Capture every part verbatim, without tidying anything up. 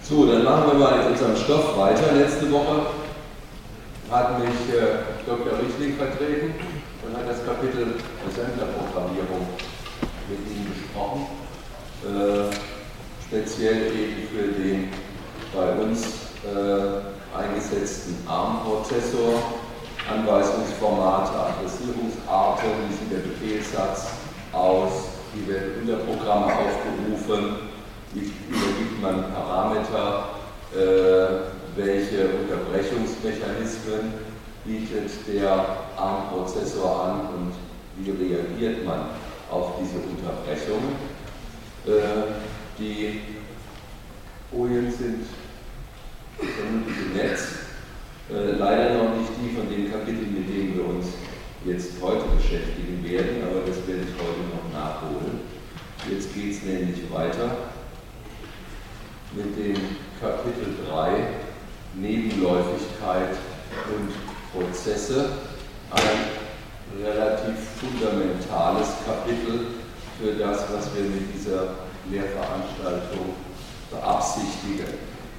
So, dann machen wir mal in unserem Stoff weiter. Letzte Woche hat mich äh, Doktor Richtling vertreten und hat das Kapitel Assembler-Programmierung mit Ihnen besprochen. Äh, speziell eben für den bei uns äh, eingesetzten ARM-Prozessor, Anweisungsformate, Adressierungsarten, wie sieht der Befehlssatz aus, wie werden Unterprogramme aufgerufen, wie übergibt man Parameter, äh, welche Unterbrechungsmechanismen bietet der ARM-Prozessor an und wie reagiert man auf diese Unterbrechungen. Äh, die Folien sind vermutlich im Netz, äh, leider noch nicht die von den Kapiteln, mit denen wir uns jetzt heute beschäftigen werden, aber das werde ich heute noch nachholen. Jetzt geht es nämlich weiter mit dem Kapitel drei, Nebenläufigkeit und Prozesse, ein relativ fundamentales Kapitel für das, was wir mit dieser Lehrveranstaltung beabsichtigen.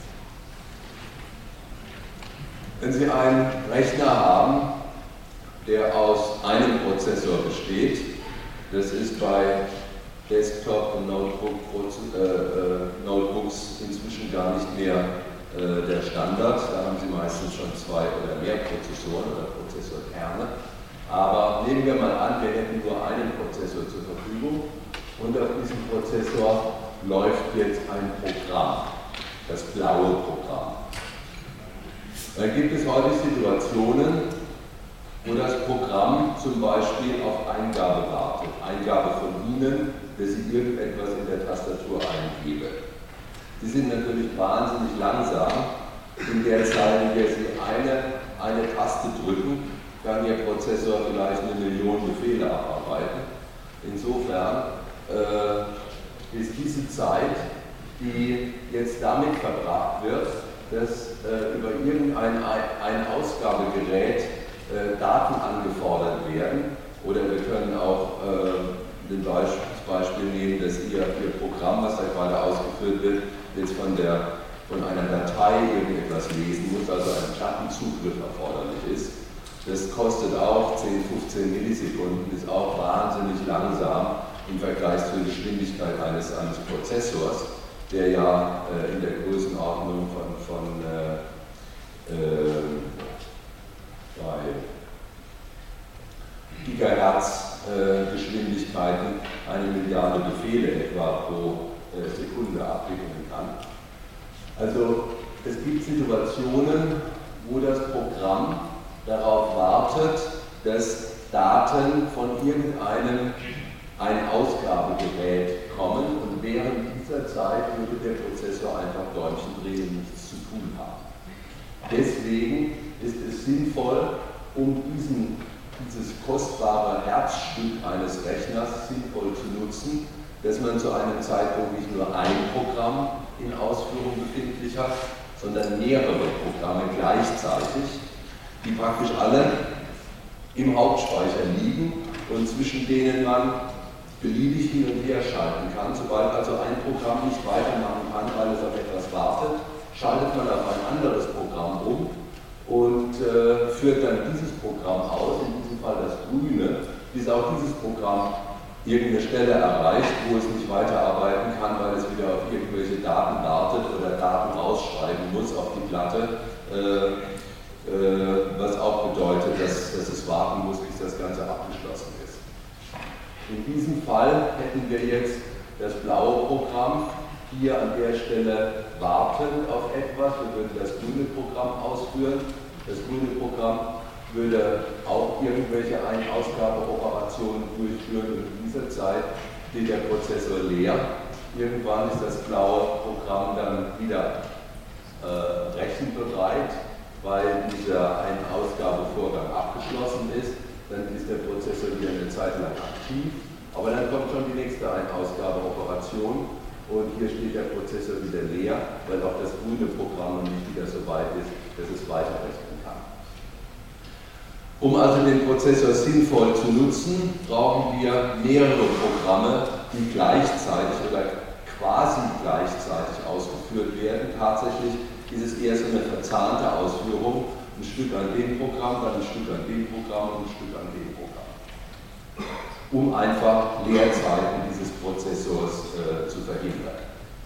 Wenn Sie einen Rechner haben, der aus einem Prozessor besteht, das ist bei Desktop- und Notebook, äh, äh, Notebooks inzwischen gar nicht mehr äh, der Standard. Da haben Sie meistens schon zwei oder mehr Prozessoren oder Prozessorkerne. Aber nehmen wir mal an, wir hätten nur einen Prozessor zur Verfügung und auf diesem Prozessor läuft jetzt ein Programm, das blaue Programm. Dann gibt es heute Situationen, wo das Programm zum Beispiel auf Eingabe wartet, Eingabe von Ihnen, dass Sie irgendetwas in der Tastatur eingeben. Sie sind natürlich wahnsinnig langsam. In der Zeit, in der Sie eine, eine Taste drücken, kann Ihr Prozessor vielleicht eine Million Befehle abarbeiten. Insofern äh, ist diese Zeit, die jetzt damit verbracht wird, dass äh, über irgendein ein Ausgabegerät äh, Daten angefordert werden, oder wir können auch äh, den Beispiel, das Beispiel nehmen, dass ihr, ihr Programm, was da gerade ausgeführt wird, jetzt von, der, von einer Datei irgendetwas lesen muss, also ein Plattenzugriff erforderlich ist. Das kostet auch zehn, fünfzehn Millisekunden, ist auch wahnsinnig langsam im Vergleich zur Geschwindigkeit eines, eines Prozessors, der ja äh, in der Größenordnung von, von äh, äh, bei Gigahertz äh, Geschwindigkeiten eine Milliarde Befehle etwa pro äh, Sekunde abwickeln kann. Also es gibt Situationen, wo das Programm darauf wartet, dass Daten von irgendeinem ein Ausgabegerät kommen, und während dieser Zeit würde der Prozessor einfach Däumchen drehen und nichts zu tun haben. Deswegen ist es sinnvoll, um diesen, dieses kostbare Herzstück eines Rechners sinnvoll zu nutzen, dass man zu einem Zeitpunkt nicht nur ein Programm in Ausführung befindlich hat, sondern mehrere Programme gleichzeitig, die praktisch alle im Hauptspeicher liegen und zwischen denen man beliebig hin und her schalten kann. Sobald also ein Programm nicht weitermachen kann, weil es auf etwas wartet, schaltet man auf ein anderes Programm um und äh, führt dann dieses Programm aus, in diesem Fall das grüne, bis auch dieses Programm irgendeine Stelle erreicht, wo es nicht weiterarbeiten kann, weil es wieder auf irgendwelche Daten wartet oder Daten rausschreiben muss auf die Platte, äh, äh, was auch bedeutet, dass, dass es warten muss, bis das Ganze abgeschlossen ist. In diesem Fall hätten wir jetzt das blaue Programm hier an der Stelle wartend auf etwas. Wir würden das grüne Programm ausführen. Das grüne Programm würde auch irgendwelche Ein-Ausgabe-Operationen durchführen, und in dieser Zeit steht der Prozessor leer. Irgendwann ist das blaue Programm dann wieder äh, rechenbereit, weil dieser Ein-Ausgabevorgang abgeschlossen ist. Dann ist der Prozessor wieder eine Zeit lang aktiv, aber dann kommt schon die nächste Ein-Ausgabe-Operation und hier steht der Prozessor wieder leer, weil auch das grüne Programm noch nicht wieder so weit ist, dass es weiterrechnen kann. Um also den Prozessor sinnvoll zu nutzen, brauchen wir mehrere Programme, die gleichzeitig oder quasi gleichzeitig ausgeführt ausgeführt werden. Tatsächlich ist es eher so eine verzahnte Ausführung, ein Stück an dem Programm, dann ein Stück an dem Programm und ein Stück an dem Programm, um einfach Leerzeiten dieses Prozessors äh, zu verhindern.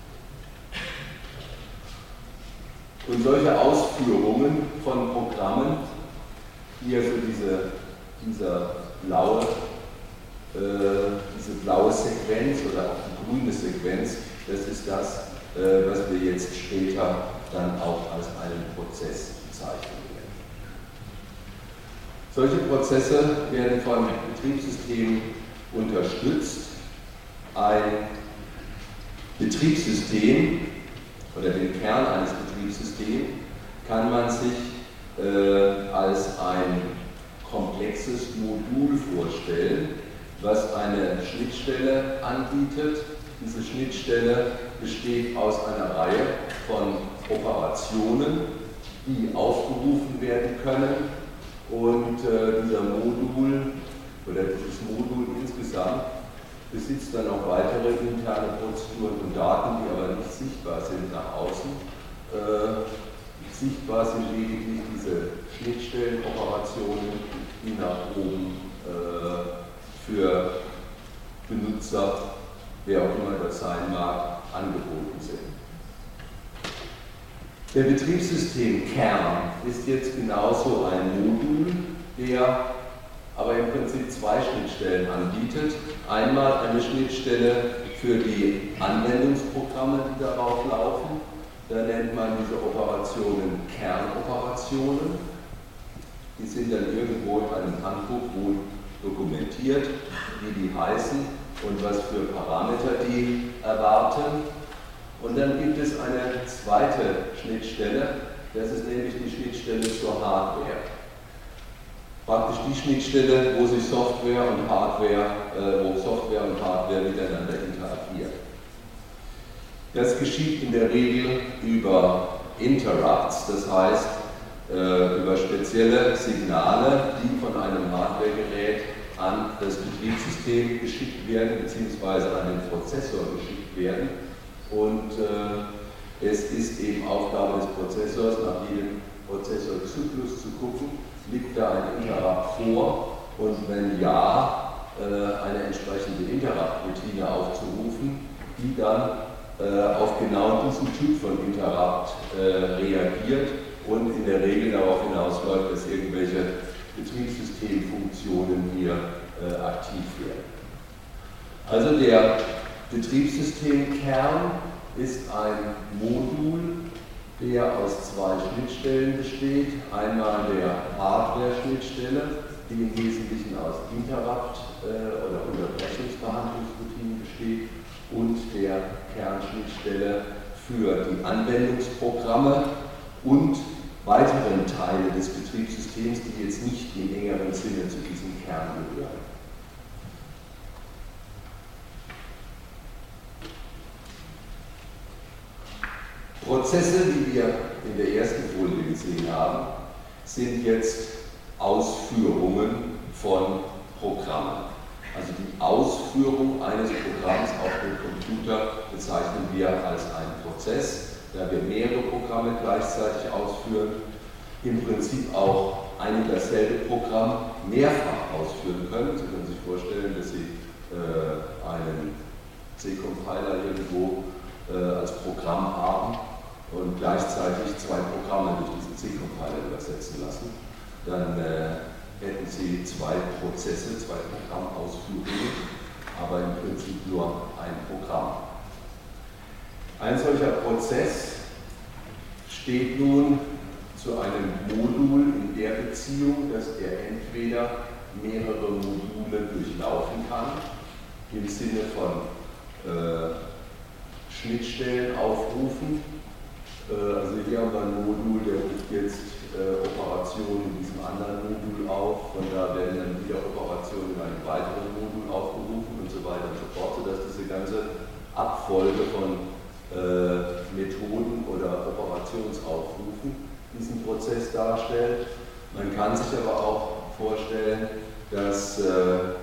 Und solche Ausführungen von Programmen, hier so diese, dieser blaue, äh, diese blaue Sequenz oder auch die grüne Sequenz, das ist das, äh, was wir jetzt später dann auch als einen Prozess bezeichnen werden. Solche Prozesse werden von Betriebssystemen unterstützt. Ein Betriebssystem oder den Kern eines Betriebssystems kann man sich äh, als ein komplexes Modul vorstellen, was eine Schnittstelle anbietet. Diese Schnittstelle besteht aus einer Reihe von Operationen, die aufgerufen werden können, und äh, dieser Modul oder dieses Modul insgesamt besitzt dann auch weitere interne Prozeduren und Daten, die aber nicht sichtbar sind nach außen. Äh, sichtbar sind lediglich diese Schnittstellenoperationen, die nach oben äh, für Benutzer, wer auch immer das sein mag, angeboten sind. Der Betriebssystemkern ist jetzt genauso ein Modul, der aber im Prinzip zwei Schnittstellen anbietet. Einmal eine Schnittstelle für die Anwendungsprogramme, die darauf laufen. Da nennt man diese Operationen Kernoperationen. Die sind dann irgendwo in einem Handbuch wohl dokumentiert, wie die heißen und was für Parameter die erwarten. Und dann gibt es eine zweite Schnittstelle, das ist nämlich die Schnittstelle zur Hardware. Praktisch die Schnittstelle, wo sich Software und Hardware, äh, wo Software und Hardware miteinander interagieren. Das geschieht in der Regel über Interrupts, das heißt äh, über spezielle Signale, die von einem Hardwaregerät an das Betriebssystem geschickt werden, beziehungsweise an den Prozessor geschickt werden. Und äh, es ist eben Aufgabe des Prozessors, nach jedem Prozessorzyklus zu gucken, liegt da ein Interrupt vor, und wenn ja, äh, eine entsprechende Interrupt-Routine aufzurufen, die dann äh, auf genau diesen Typ von Interrupt äh, reagiert und in der Regel darauf hinausläuft, dass irgendwelche Betriebssystemfunktionen hier äh, aktiv werden. Also der Betriebssystemkern ist ein Modul, der aus zwei Schnittstellen besteht. Einmal der Hardware-Schnittstelle, die im Wesentlichen aus Interrupt- äh, oder Unterbrechungsbehandlungsroutinen besteht, und der Kernschnittstelle für die Anwendungsprogramme und weiteren Teile des Betriebssystems, die jetzt nicht im engeren Sinne zu diesem Kern gehören. Prozesse, die wir in der ersten Folie gesehen haben, sind jetzt Ausführungen von Programmen. Also die Ausführung eines Programms auf dem Computer bezeichnen wir als einen Prozess, da wir mehrere Programme gleichzeitig ausführen, im Prinzip auch ein und dasselbe Programm mehrfach ausführen können. Sie können sich vorstellen, dass Sie äh, einen C-Compiler irgendwo äh, als Programm haben und gleichzeitig zwei Programme durch diesen C-Compiler übersetzen lassen. Dann äh, hätten Sie zwei Prozesse, zwei Programmausführungen, aber im Prinzip nur ein Programm. Ein solcher Prozess steht nun zu einem Modul in der Beziehung, dass er entweder mehrere Module durchlaufen kann, im Sinne von äh, Schnittstellen aufrufen. Äh, also hier haben wir ein Modul, der ruft jetzt äh, Operationen in diesem anderen Modul auf, von da werden dann wieder Operationen in einem weiteren Modul aufgerufen und so weiter und so fort, sodass diese ganze Abfolge von äh, Methoden oder Operationsaufrufen diesen Prozess darstellt. Man kann sich aber auch vorstellen, dass äh,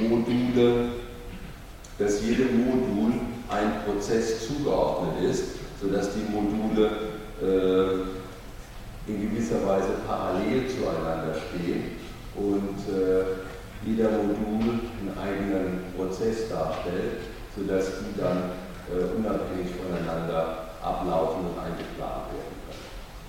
Module, dass jedem Modul ein Prozess zugeordnet ist. sodass die Module äh, in gewisser Weise parallel zueinander stehen und äh, jeder Modul einen eigenen Prozess darstellt, sodass die dann äh, unabhängig voneinander ablaufen und eingeplant werden können.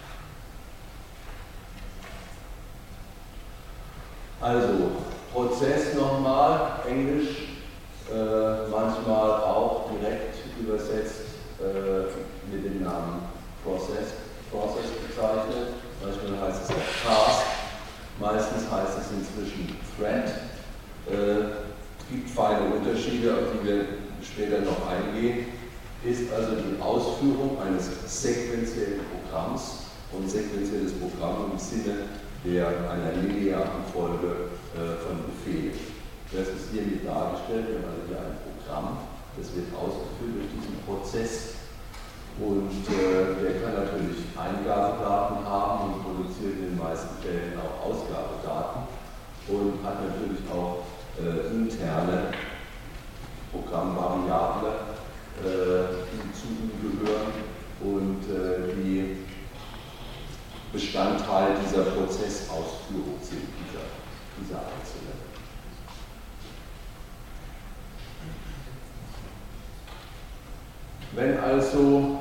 Also, Prozess nochmal, Englisch, äh, manchmal auch direkt übersetzt äh, mit dem Namen Process, Process bezeichnet, manchmal heißt es auch Task. Meistens heißt es inzwischen Thread. Äh, es gibt feine Unterschiede, auf die wir später noch eingehen. Ist also die Ausführung eines sequentiellen Programms und sequentielles Programm im Sinne der einer linearen Folge äh, von Befehlen. Das ist hiermit dargestellt. Wir haben also hier ein Programm, das wird ausgeführt durch diesen Prozess. Und äh, der kann natürlich Eingabedaten haben und produziert in den meisten Fällen auch Ausgabedaten und hat natürlich auch äh, interne Programmvariable, äh, die zu ihm gehören und äh, die Bestandteil dieser Prozessausführung sind, dieser, dieser einzelnen. Wenn also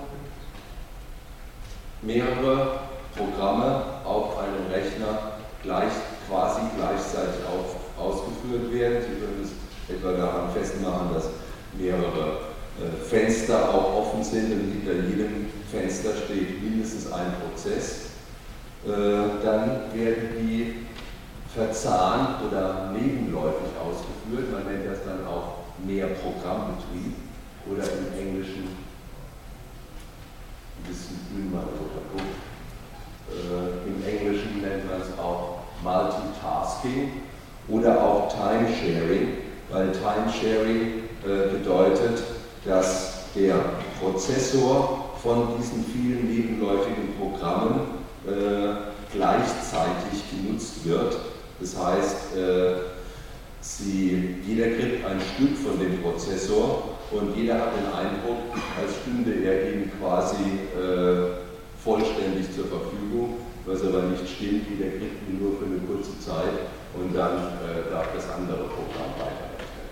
mehrere Programme auf einem Rechner gleich, quasi gleichzeitig auf, ausgeführt werden, Sie können es etwa daran festmachen, dass mehrere äh, Fenster auch offen sind und hinter jedem Fenster steht mindestens ein Prozess, äh, dann werden die verzahnt oder nebenläufig ausgeführt. Man nennt das dann auch Mehrprogrammbetrieb oder im Englischen ein bisschen grün mal roter Punkt. Äh, Im Englischen nennt man es auch Multitasking oder auch Timesharing, weil Timesharing äh, bedeutet, dass der Prozessor von diesen vielen nebenläufigen Programmen äh, gleichzeitig genutzt wird. Das heißt, äh, sie, jeder kriegt ein Stück von dem Prozessor und jeder hat den Eindruck, als stünde er ihm quasi äh, vollständig zur Verfügung, was aber nicht stimmt. Jeder kriegt ihn nur für eine kurze Zeit und dann äh, darf das andere Programm weiterrechnen.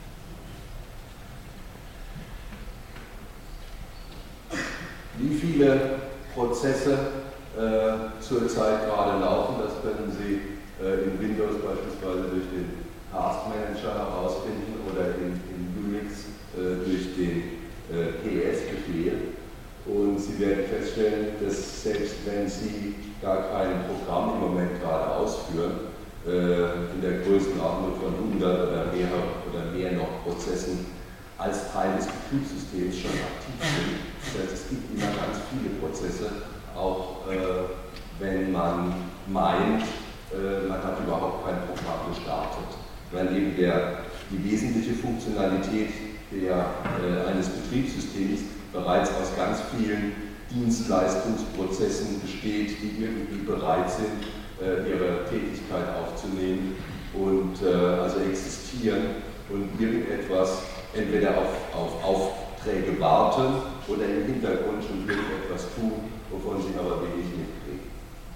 Wie viele Prozesse äh, zurzeit gerade laufen, das können Sie äh, in Windows beispielsweise durch den Task Manager herausfinden oder in, in Unix äh, durch den äh, P S-Befehl. Und Sie werden feststellen, dass selbst wenn Sie gar kein Programm im Moment gerade ausführen, äh, in der Größenordnung von hundert oder mehr, oder mehr noch Prozessen als Teil des Betriebssystems schon aktiv sind. Das heißt, es gibt immer ganz viele Prozesse, auch äh, wenn man meint, äh, man hat überhaupt kein Programm gestartet. Weil eben der, die wesentliche Funktionalität der, äh, eines Betriebssystems bereits aus ganz vielen Dienstleistungsprozessen besteht, die irgendwie bereit sind, äh, ihre Tätigkeit aufzunehmen und äh, also existieren und irgendetwas entweder auf, auf Aufträge warten oder im Hintergrund schon irgendetwas tun, wovon sie aber wenig mitkriegen.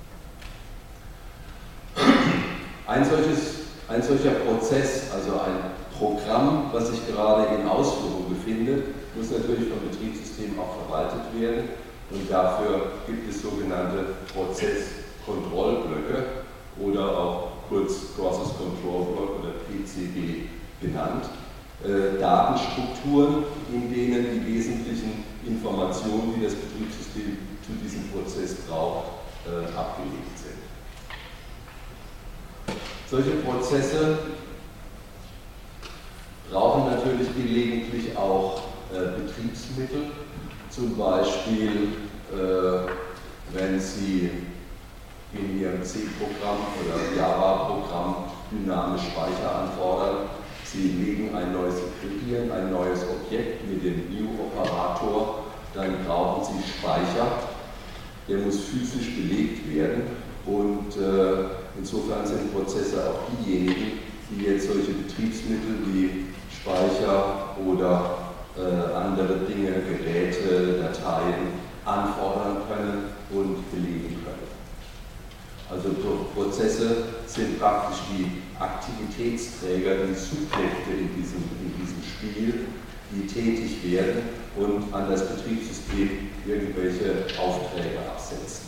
Ein, solches, ein solcher Prozess, also ein Programm, was sich gerade in Ausführung befindet, muss natürlich vom Betriebssystem auch verwaltet werden und dafür gibt es sogenannte Prozesskontrollblöcke oder auch kurz Process Control Block oder P C B genannt. Äh, Datenstrukturen, in denen die wesentlichen Informationen, die das Betriebssystem zu diesem Prozess braucht, äh, abgelegt sind. Solche Prozesse brauchen natürlich gelegentlich auch äh, Betriebsmittel, zum Beispiel äh, wenn Sie in Ihrem C-Programm oder Java-Programm dynamisch Speicher anfordern. Sie legen ein neues Kreieren, ein neues Objekt mit dem New-Operator, dann brauchen Sie Speicher, der muss physisch belegt werden und äh, insofern sind Prozesse auch diejenigen, die jetzt solche Betriebsmittel wie Speicher oder äh, andere Dinge, Geräte, Dateien anfordern können und belegen können. Also Prozesse sind praktisch die Aktivitätsträger, die Subjekte in diesem, in diesem Spiel, die tätig werden und an das Betriebssystem irgendwelche Aufträge absetzen.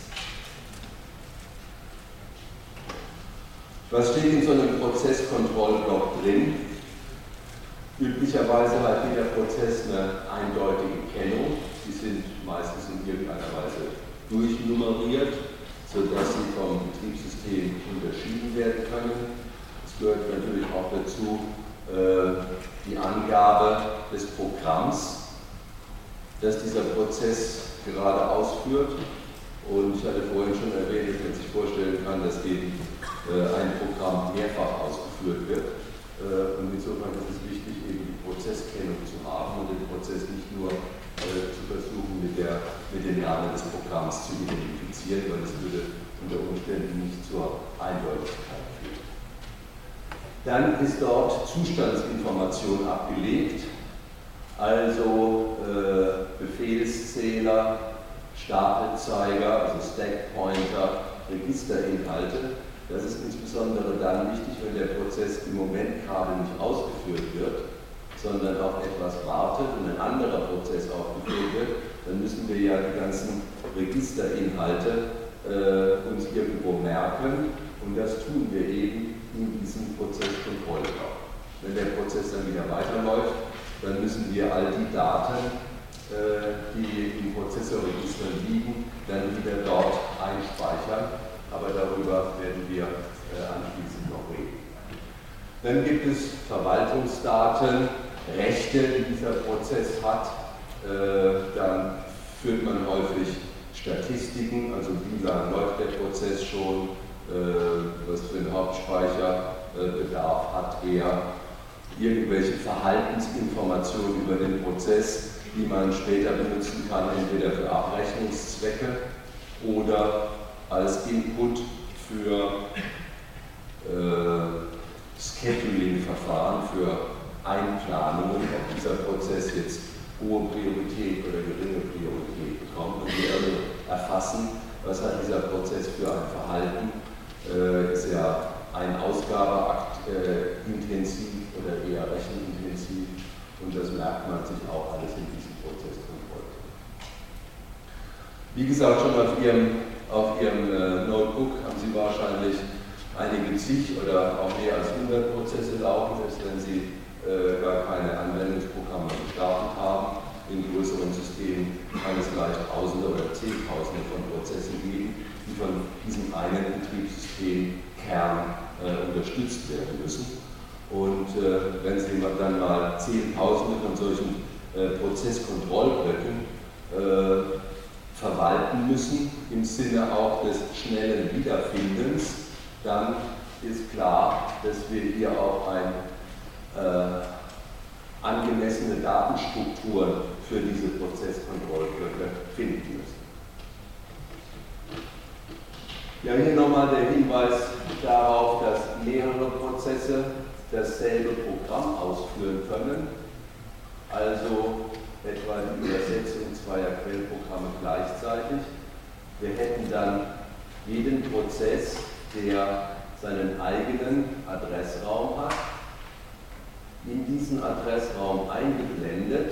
Was steht in so einem Prozesskontrollblock drin? Üblicherweise hat jeder Prozess eine eindeutige Kennung. Die sind meistens in irgendeiner Weise durchnummeriert, sodass sie vom Betriebssystem unterschieden werden können. Es gehört natürlich auch dazu äh, die Angabe des Programms, das dieser Prozess gerade ausführt. Und ich hatte vorhin schon erwähnt, dass man sich vorstellen kann, dass eben äh, ein Programm mehrfach ausgeführt wird. Äh, und insofern ist es wichtig, eben die Prozesskennung zu haben und den Prozess nicht nur äh, zu versuchen, mit, der, mit dem Namen des Programms zu identifizieren, weil es würde unter Umständen nicht zur Eindeutigkeit führen. Dann ist dort Zustandsinformation abgelegt, also äh, Befehlszähler, Stapelzeiger, also Stackpointer, Registerinhalte. Das ist insbesondere dann wichtig, wenn der Prozess im Moment gerade nicht ausgeführt wird, sondern auf etwas wartet und ein anderer Prozess aufgeführt wird. Dann müssen wir ja die ganzen Registerinhalte äh, uns irgendwo merken und das tun wir eben in diesem Prozesskontrollblock. Wenn der Prozess dann wieder weiterläuft, dann müssen wir all die Daten, die im Prozessorregister liegen, dann wieder dort einspeichern. Aber darüber werden wir anschließend noch reden. Dann gibt es Verwaltungsdaten, Rechte, die dieser Prozess hat. Dann führt man häufig Statistiken, also wie lange läuft der Prozess schon, was für einen Hauptspeicherbedarf hat er, irgendwelche Verhaltensinformationen über den Prozess, die man später benutzen kann, entweder für Abrechnungszwecke oder als Input für äh, Scheduling-Verfahren, für Einplanungen, ob dieser Prozess jetzt hohe Priorität oder geringe Priorität bekommt. Und wir also erfassen, was hat dieser Prozess für ein Verhalten, äh, ist er ein Ausgabeakt äh, intensiv oder eher rechenintensiv. Und das merkt man sich auch alles in diesem Prozesskontroll. Wie gesagt, schon auf Ihrem, auf Ihrem äh, Notebook haben Sie wahrscheinlich einige zig oder auch mehr als hundert Prozesse laufen, selbst wenn Sie äh, gar keine Anwendungsprogramme gestartet haben. In größeren Systemen kann es leicht Tausende oder Zehntausende von Prozessen geben, die von diesem einen Betriebssystemkern äh, unterstützt werden müssen. Und äh, wenn Sie dann mal Zehntausende von solchen äh, Prozesskontrollblöcken äh, verwalten müssen, im Sinne auch des schnellen Wiederfindens, dann ist klar, dass wir hier auch ein, äh, angemessene Datenstrukturen für diese Prozesskontrollblöcke finden müssen. Ja, hier nochmal der Hinweis darauf, dass mehrere Prozesse dasselbe Programm ausführen können, also etwa die Übersetzung zweier Quellprogramme gleichzeitig. Wir hätten dann jeden Prozess, der seinen eigenen Adressraum hat, in diesen Adressraum eingeblendet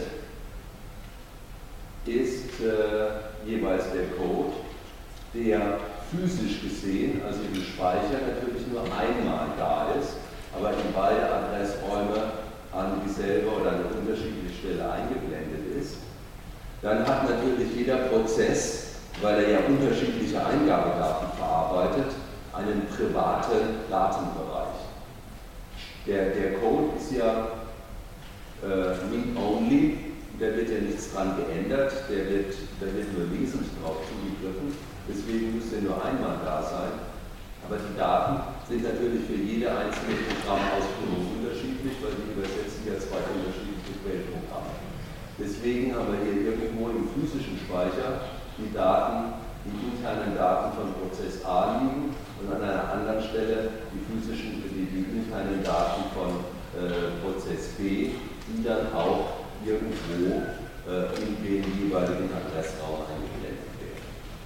ist äh, jeweils der Code, der physisch gesehen, also im Speicher, natürlich nur einmal da ist, aber in beide Adressräume an dieselbe oder eine unterschiedliche Stelle eingeblendet ist. Dann hat natürlich jeder Prozess, weil er ja unterschiedliche Eingabedaten verarbeitet, einen privaten Datenbereich. Der, der Code ist ja äh, read-only, da wird ja nichts dran geändert, der wird, da wird nur lesend drauf zugegriffen, deswegen muss er nur einmal da sein. Aber die Daten sind natürlich für jede einzelne Programmausführung unterschiedlich, weil die übersetzen ja zwei unterschiedliche Quellprogramme. Deswegen haben wir hier irgendwo im physischen Speicher die Daten, die internen Daten von Prozess A liegen und an einer anderen Stelle die physischen, die, die internen Daten von äh, Prozess B, die dann auch irgendwo äh, in den jeweiligen Adressraum eingeblendet werden.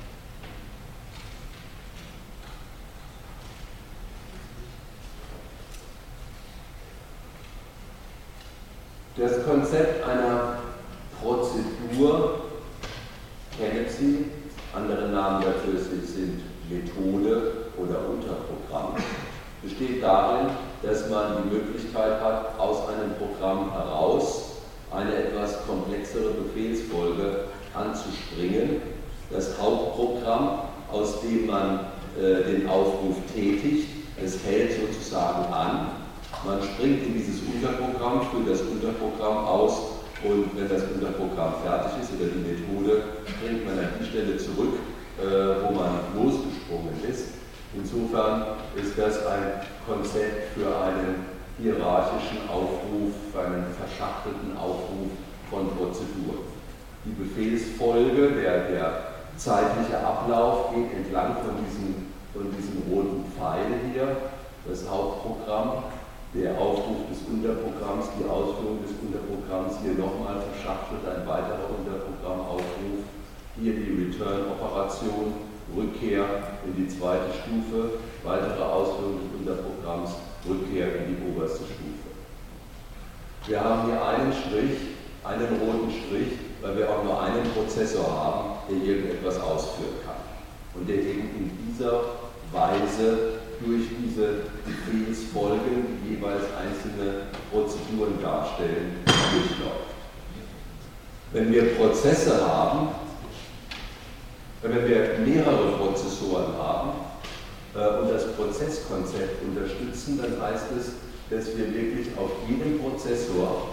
Das Konzept einer Prozedur kennen Sie, andere Namen dafür sind Methode oder Unterprogramm. Besteht darin, dass man die Möglichkeit hat, aus einem Programm heraus eine etwas komplexere Befehlsfolge anzuspringen. Das Hauptprogramm, aus dem man äh, den Aufruf tätigt, es hält sozusagen an. Man springt in dieses Unterprogramm, führt das Unterprogramm aus und wenn das Unterprogramm fertig ist oder die Methode, springt man an die Stelle zurück, äh, wo man losgesprungen ist. Insofern ist das ein Konzept für einen hierarchischen Aufruf, für einen verschachtelten Aufruf von Prozeduren. Die Befehlsfolge, der, der zeitliche Ablauf geht entlang von diesen, von diesen roten Pfeilen hier, das Hauptprogramm, der Aufruf des Unterprogramms, die Ausführung des Unterprogramms, hier nochmal verschachtelt, ein weiterer Unterprogrammaufruf, hier die Return-Operation, Rückkehr in die zweite Stufe, weitere Ausführung des Unterprogramms, Rückkehr in die oberste Stufe. Wir haben hier einen Strich, einen roten Strich, weil wir auch nur einen Prozessor haben, der irgendetwas ausführen kann und der eben in dieser Weise durch diese Befehlsfolgen, die jeweils einzelne Prozeduren darstellen, durchläuft. Wenn wir Prozesse haben, wenn wir mehrere Prozessoren haben äh, und das Prozesskonzept unterstützen, dann heißt es, dass wir wirklich auf jedem Prozessor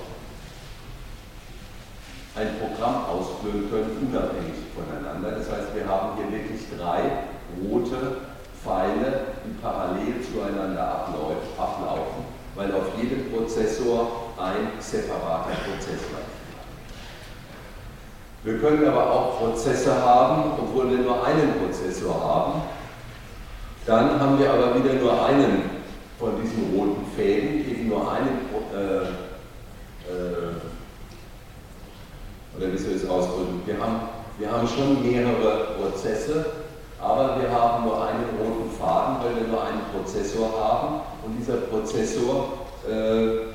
ein Programm ausführen können, unabhängig voneinander. Das heißt, wir haben hier wirklich drei rote Pfeile, die parallel zueinander ablaufen, weil auf jedem Prozessor ein separater Prozess läuft. Wir können aber auch Prozesse haben, obwohl wir nur einen Prozessor haben. Dann haben wir aber wieder nur einen von diesen roten Fäden, eben nur einen, äh, äh, oder wie soll ich es ausdrücken? Wir haben, wir haben schon mehrere Prozesse, aber wir haben nur einen roten Faden, weil wir nur einen Prozessor haben und dieser Prozessor äh,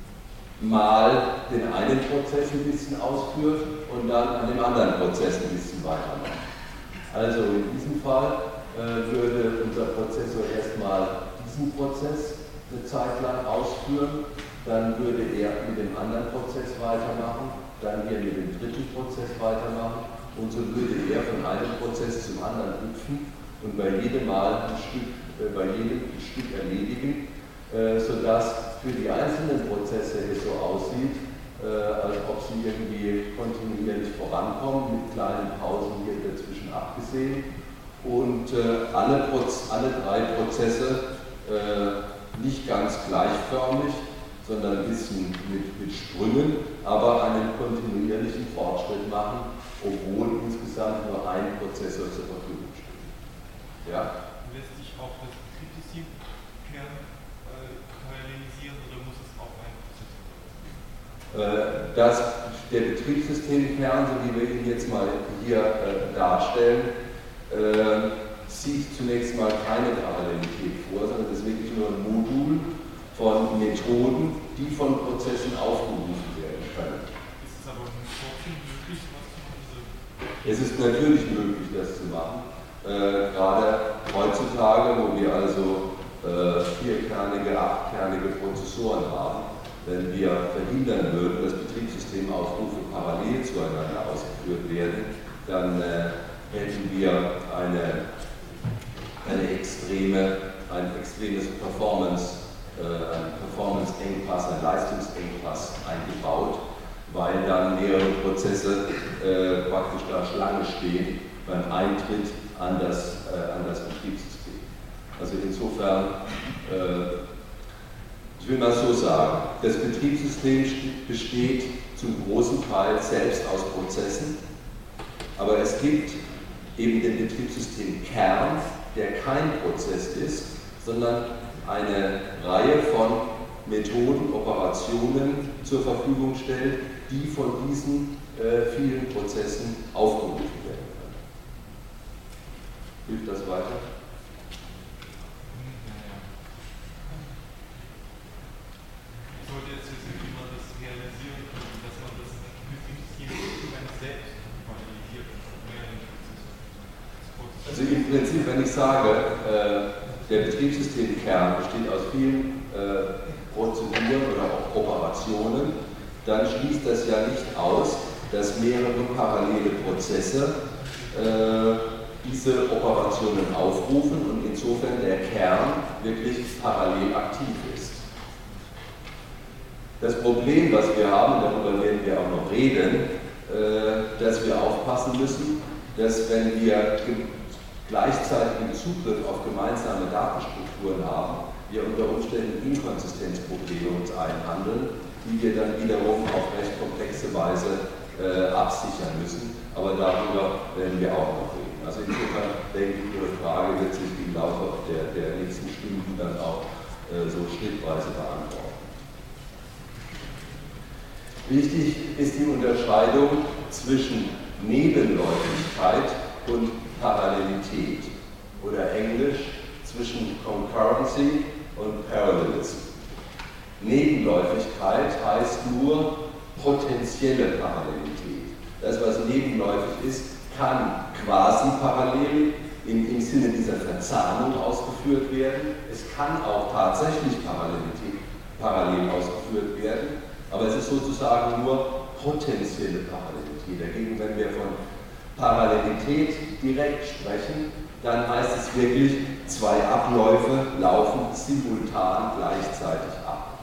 mal den einen Prozess ein bisschen ausführt und dann an dem anderen Prozess ein bisschen weitermacht. Also in diesem Fall äh, würde unser Prozessor erstmal diesen Prozess eine Zeit lang ausführen, dann würde er mit dem anderen Prozess weitermachen, dann hier mit dem dritten Prozess weitermachen und so würde er von einem Prozess zum anderen hüpfen und bei jedem Mal ein Stück, äh, bei jedem ein Stück erledigen, äh, sodass für die einzelnen Prozesse es so aussieht, äh, als ob sie irgendwie kontinuierlich vorankommen, mit kleinen Pausen hier dazwischen abgesehen und äh, alle, Proz alle drei Prozesse äh, nicht ganz gleichförmig, sondern ein bisschen mit, mit Sprüngen, aber einen kontinuierlichen Fortschritt machen, obwohl insgesamt nur ein Prozessor zur Verfügung steht. Ja? Lässt sich auch das Betriebssystemkern äh, parallelisieren oder muss es auch ein Prozessor sein? Äh, das, der Betriebssystemkern, so wie wir ihn jetzt mal hier äh, darstellen, äh, sieht zunächst mal keine Parallelität vor, sondern es ist wirklich nur ein Modul von Methoden, die von Prozessen aufgerufen werden können. Ist es aber trotzdem möglich, was zu machen? Es ist natürlich möglich, das zu machen. Äh, gerade heutzutage, wo wir also äh, vierkernige, achtkernige Prozessoren haben, wenn wir verhindern würden, dass Betriebssystemaufrufe parallel zueinander ausgeführt werden, dann äh, hätten wir eine, eine extreme, ein extremes Performance äh, ein Performance-Engpass, ein Leistungsengpass eingebaut, weil dann mehrere Prozesse äh, praktisch da Schlange stehen beim Eintritt an das, äh, an das Betriebssystem. Also insofern, äh, ich will mal so sagen, das Betriebssystem besteht zum großen Teil selbst aus Prozessen, aber es gibt eben den Betriebssystemkern, der kein Prozess ist, sondern eine Reihe von Methoden, Operationen zur Verfügung stellt, die von diesen äh, vielen Prozessen aufgerufen werden können. Hilft das weiter? Ich wollte jetzt wissen, wie man das realisieren kann, dass man das Betriebssystem selbst parallelisiert und mehrere Prozesse. Also im Prinzip, wenn ich sage, äh, der Betriebssystemkern besteht aus vielen äh, Prozeduren oder auch Operationen, dann schließt das ja nicht aus, dass mehrere parallele Prozesse äh, diese Operationen aufrufen und insofern der Kern wirklich parallel aktiv ist. Das Problem, was wir haben, darüber werden wir auch noch reden, äh, dass wir aufpassen müssen, dass wenn wir gleichzeitigen Zugriff auf gemeinsame Datenstrukturen haben, wir unter Umständen Inkonsistenzprobleme uns einhandeln, die wir dann wiederum auf recht komplexe Weise äh, absichern müssen. Aber darüber werden wir auch noch reden. Also insofern denke ich, Ihre Frage wird sich im Laufe der, der nächsten Stunden dann auch äh, so schrittweise beantworten. Wichtig ist die Unterscheidung zwischen Nebenläufigkeit und Parallelität oder Englisch zwischen Concurrency und Parallelism. Nebenläufigkeit heißt nur potenzielle Parallelität. Das, was nebenläufig ist, kann quasi parallel im, im Sinne dieser Verzahnung ausgeführt werden. Es kann auch tatsächlich Parallelität, parallel ausgeführt werden, aber es ist sozusagen nur potenzielle Parallelität. Dagegen, wenn wir von Parallelität direkt sprechen, dann heißt es wirklich, zwei Abläufe laufen simultan gleichzeitig ab.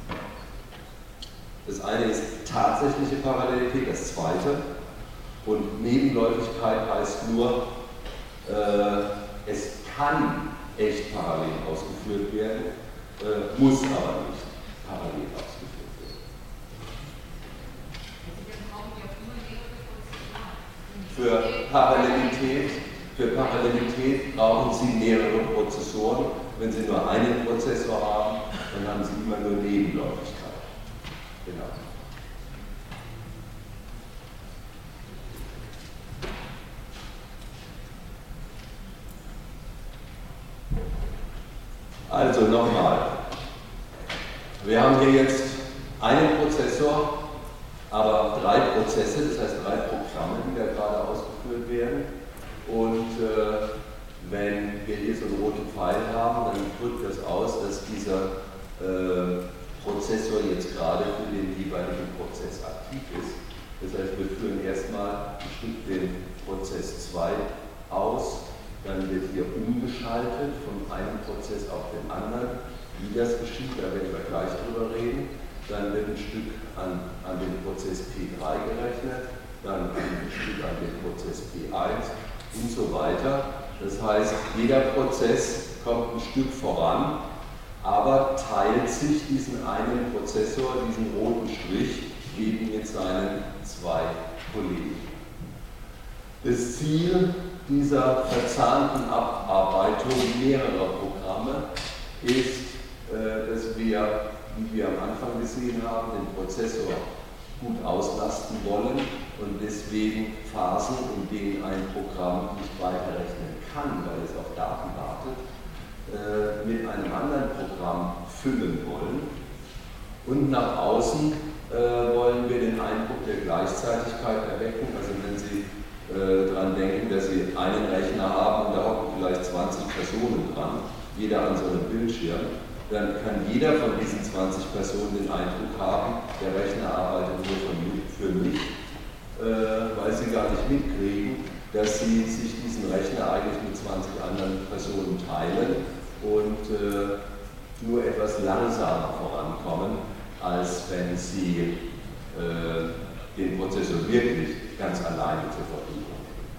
Das eine ist tatsächliche Parallelität, das zweite. Und Nebenläufigkeit heißt nur, äh, es kann echt parallel ausgeführt werden, äh, muss aber nicht parallel ausgeführt werden. Für Parallelität, für Parallelität brauchen Sie mehrere Prozessoren. Wenn Sie nur einen Prozessor haben, dann haben Sie immer nur Nebenläufigkeit. Genau. Also nochmal. Wir haben hier jetzt einen Prozessor, aber drei Prozesse, das heißt drei Programme, die da gerade ausgeführt werden. Und äh, wenn wir hier so einen roten Pfeil haben, dann drückt das aus, dass dieser äh, Prozessor jetzt gerade für den jeweiligen Prozess aktiv ist. Das heißt, wir führen erstmal ein Stück den Prozess zwei aus, dann wird hier umgeschaltet von einem Prozess auf den anderen. Wie das geschieht, da werden wir gleich drüber reden. Dann wird ein Stück an, an den Prozess P drei gerechnet, dann ein Stück an den Prozess P eins und so weiter. Das heißt, jeder Prozess kommt ein Stück voran, aber teilt sich diesen einen Prozessor, diesen roten Strich, eben mit seinen zwei Kollegen. Das Ziel dieser verzahnten Abarbeitung mehrerer Programme ist, dass wir, wie wir am Anfang gesehen haben, den Prozessor gut auslasten wollen und deswegen Phasen, in denen ein Programm nicht weiterrechnen kann, weil es auf Daten wartet, mit einem anderen Programm füllen wollen. Und nach außen wollen wir den Eindruck der Gleichzeitigkeit erwecken. Also wenn Sie daran denken, dass Sie einen Rechner haben und da hocken vielleicht zwanzig Personen dran, jeder an so einem Bildschirm, dann kann jeder von diesen zwanzig Personen den Eindruck haben, der Rechner arbeitet nur für mich, äh, weil sie gar nicht mitkriegen, dass sie sich diesen Rechner eigentlich mit zwanzig anderen Personen teilen und äh, nur etwas langsamer vorankommen, als wenn sie äh, den Prozessor wirklich ganz alleine zur Verfügung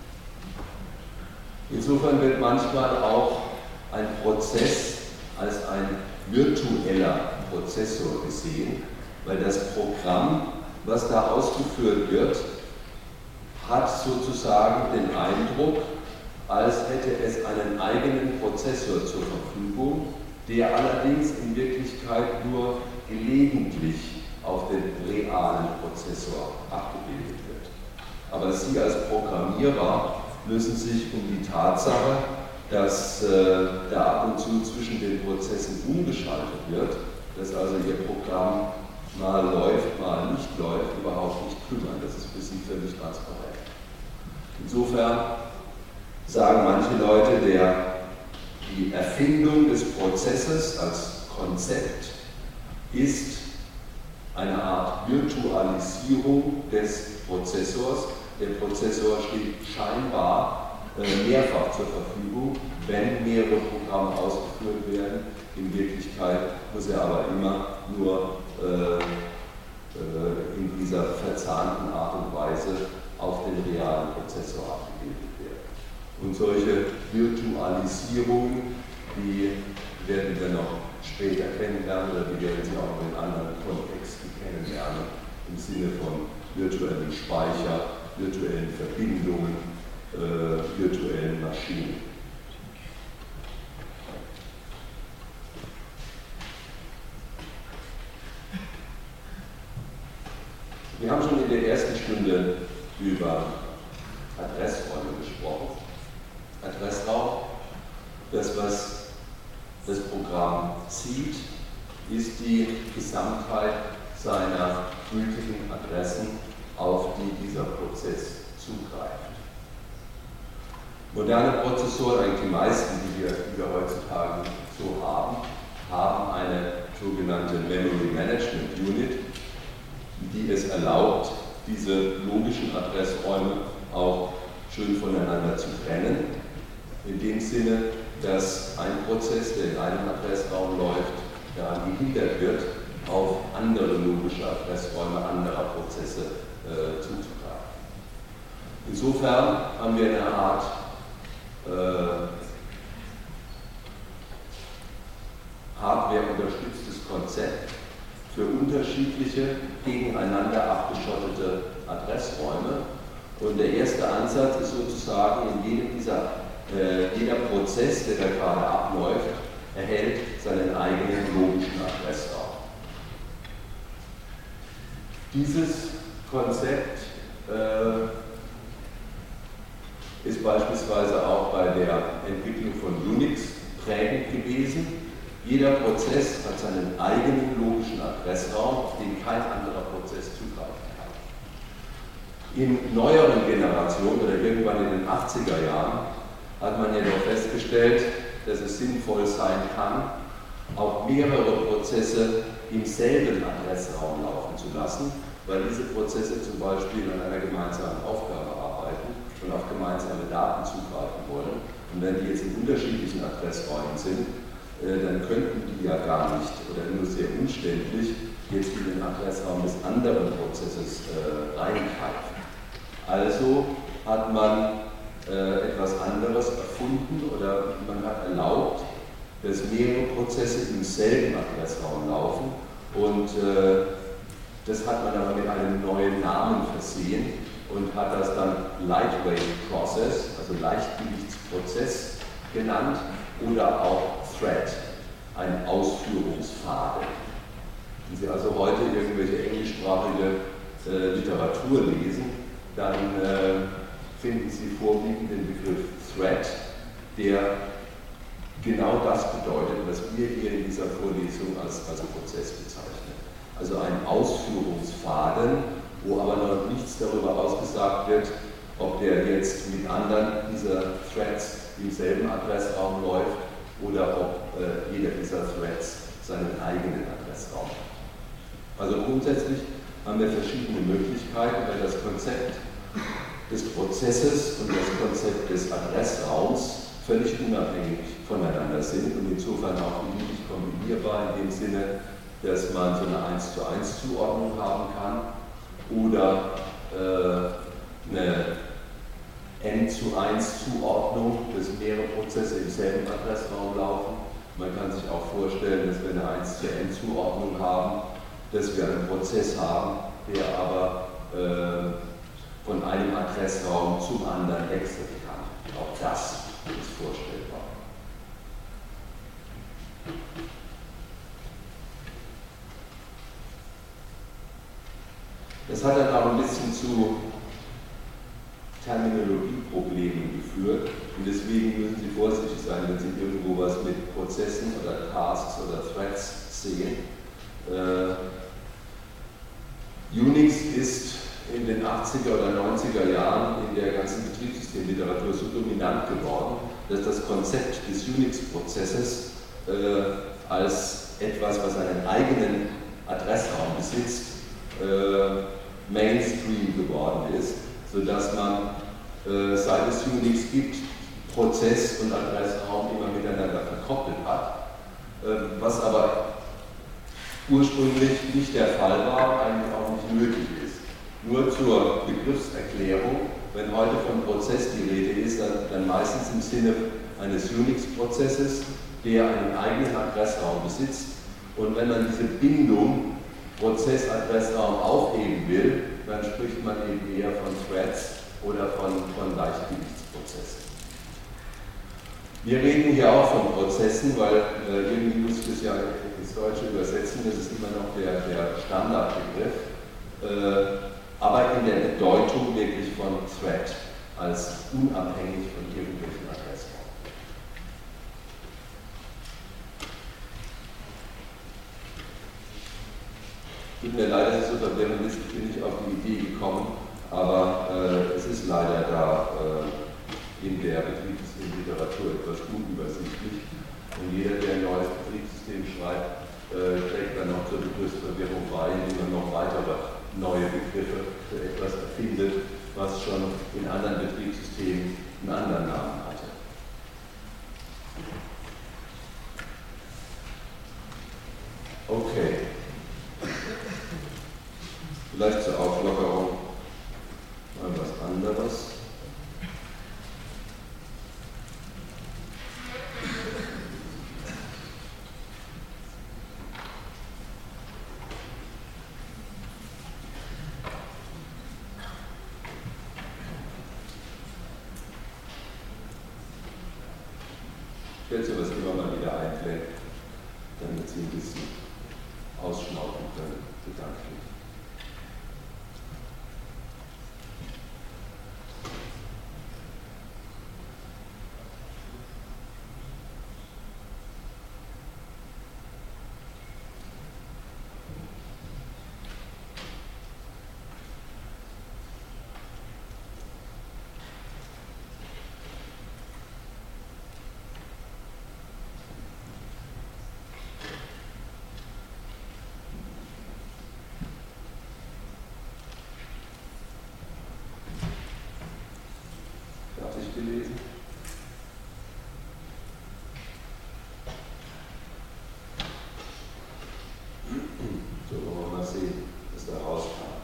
haben. Insofern wird manchmal auch ein Prozess als ein virtueller Prozessor gesehen, weil das Programm, was da ausgeführt wird, hat sozusagen den Eindruck, als hätte es einen eigenen Prozessor zur Verfügung, der allerdings in Wirklichkeit nur gelegentlich auf den realen Prozessor abgebildet wird. Aber Sie als Programmierer müssen sich um die Tatsache, dass äh, da ab und zu zwischen den Prozessen umgeschaltet wird, dass also Ihr Programm mal läuft, mal nicht läuft, überhaupt nicht kümmern. Das ist für Sie völlig transparent. Insofern sagen manche Leute, der, die Erfindung des Prozesses als Konzept ist eine Art Virtualisierung des Prozessors. Der Prozessor steht scheinbar äh, mehrfach zur Verfügung, wenn mehrere Programme ausgeführt werden. In Wirklichkeit muss er aber immer nur äh, äh, in dieser verzahnten Art und Weise auf den realen Prozessor abgebildet werden. Und solche Virtualisierungen, die werden wir noch später kennenlernen, oder die werden Sie auch in anderen Kontexten kennenlernen, im Sinne von virtuellen Speicher, virtuellen Verbindungen, äh, virtuellen Maschinen. Wir haben schon in der ersten Stunde über Adressräume gesprochen. Adressraum, das, was das Programm zieht, ist die Gesamtheit seiner gültigen Adressen, auf die dieser Prozess zugreift. Moderne Prozessoren, eigentlich die meisten, die wir, die wir heutzutage so haben, haben eine sogenannte Memory Management Unit, die es erlaubt, diese logischen Adressräume auch schön voneinander zu trennen, in dem Sinne, dass ein Prozess, der in einem Adressraum läuft, daran gehindert wird, auf andere logische Adressräume anderer Prozesse äh, zuzugreifen. Insofern haben wir eine Art äh, hardware-unterstütztes Konzept für unterschiedliche, gegeneinander abgeschottete Adressräume. Und der erste Ansatz ist sozusagen, in jedem dieser, äh, jeder Prozess, der da gerade abläuft, erhält seinen eigenen logischen Adressraum. Dieses Konzept äh, ist beispielsweise auch bei der Entwicklung von Unix prägend gewesen. Jeder Prozess hat seinen eigenen logischen Adressraum, auf den kein anderer Prozess zugreifen kann. In neueren Generationen oder irgendwann in den achtziger Jahren hat man jedoch festgestellt, dass es sinnvoll sein kann, auch mehrere Prozesse im selben Adressraum laufen zu lassen, weil diese Prozesse zum Beispiel an einer gemeinsamen Aufgabe arbeiten und auf gemeinsame Daten zugreifen wollen. Und wenn die jetzt in unterschiedlichen Adressräumen sind, dann könnten die ja gar nicht oder nur sehr umständlich jetzt in den Adressraum des anderen Prozesses äh, reingreifen. Also hat man äh, etwas anderes erfunden oder man hat erlaubt, dass mehrere Prozesse im selben Adressraum laufen und äh, das hat man aber mit einem neuen Namen versehen und hat das dann Lightweight Process, also Leichtgewichtsprozess genannt oder auch Thread, ein Ausführungsfaden. Wenn Sie also heute irgendwelche englischsprachige äh, Literatur lesen, dann äh, finden Sie vorwiegend den Begriff Thread, der genau das bedeutet, was wir hier in dieser Vorlesung als, als Prozess bezeichnen. Also ein Ausführungsfaden, wo aber noch nichts darüber ausgesagt wird, ob der jetzt mit anderen dieser Threads im selben Adressraum läuft oder ob äh, jeder dieser Threads seinen eigenen Adressraum hat. Also grundsätzlich haben wir verschiedene Möglichkeiten, weil das Konzept des Prozesses und das Konzept des Adressraums völlig unabhängig voneinander sind und insofern auch beliebig kombinierbar in dem Sinne, dass man so eine eins zu eins Zuordnung haben kann oder äh, eine N zu eins Zuordnung, dass mehrere Prozesse im selben Adressraum laufen. Man kann sich auch vorstellen, dass wir eine eins zu N Zuordnung haben, dass wir einen Prozess haben, der aber äh, von einem Adressraum zum anderen wechseln kann. Auch das ist vorstellbar. Das hat dann auch ein bisschen zu Terminologieproblemen geführt und deswegen müssen Sie vorsichtig sein, wenn Sie irgendwo was mit Prozessen oder Tasks oder Threads sehen. Äh, Unix ist in den achtziger oder neunziger Jahren in der ganzen Betriebssystemliteratur so dominant geworden, dass das Konzept des Unix-Prozesses äh, als etwas, was einen eigenen Adressraum besitzt, äh, Mainstream geworden ist, sodass man, äh, seit es Unix gibt, Prozess und Adressraum immer miteinander verkoppelt hat, äh, was aber ursprünglich nicht der Fall war, eigentlich auch nicht nötig ist. Nur zur Begriffserklärung, wenn heute von Prozess die Rede ist, dann, dann meistens im Sinne eines Unix-Prozesses, der einen eigenen Adressraum besitzt. Und wenn man diese Bindung Prozess-Adressraum aufheben will, dann spricht man eben eher von Threads oder von, von Leichtgewichtsprozessen. Wir reden hier auch von Prozessen, weil äh, irgendwie muss ich das ja ins Deutsche übersetzen, das ist immer noch der, der Standardbegriff, äh, aber in der Bedeutung wirklich von Thread, als unabhängig von irgendwelchen Adressraum. Tut mir leid, dass es so verwirrend ist, ich bin nicht auf die Idee gekommen, aber äh, es ist leider da äh, in der Betriebssystemliteratur etwas unübersichtlich. Und jeder, der ein neues Betriebssystem schreibt, äh, trägt dann noch zur Begriffsverwirrung bei, indem man noch weitere neue Begriffe für etwas erfindet, was schon in anderen Betriebssystemen einen anderen Namen hatte. Okay. Vielleicht zur Auflockerung mal was anderes. Stellt sich was immer mal wieder einfällt, damit Sie ein bisschen ausschnaufen können, gedanklich. Gelesen. So, wollen wir mal sehen, was da rauskam.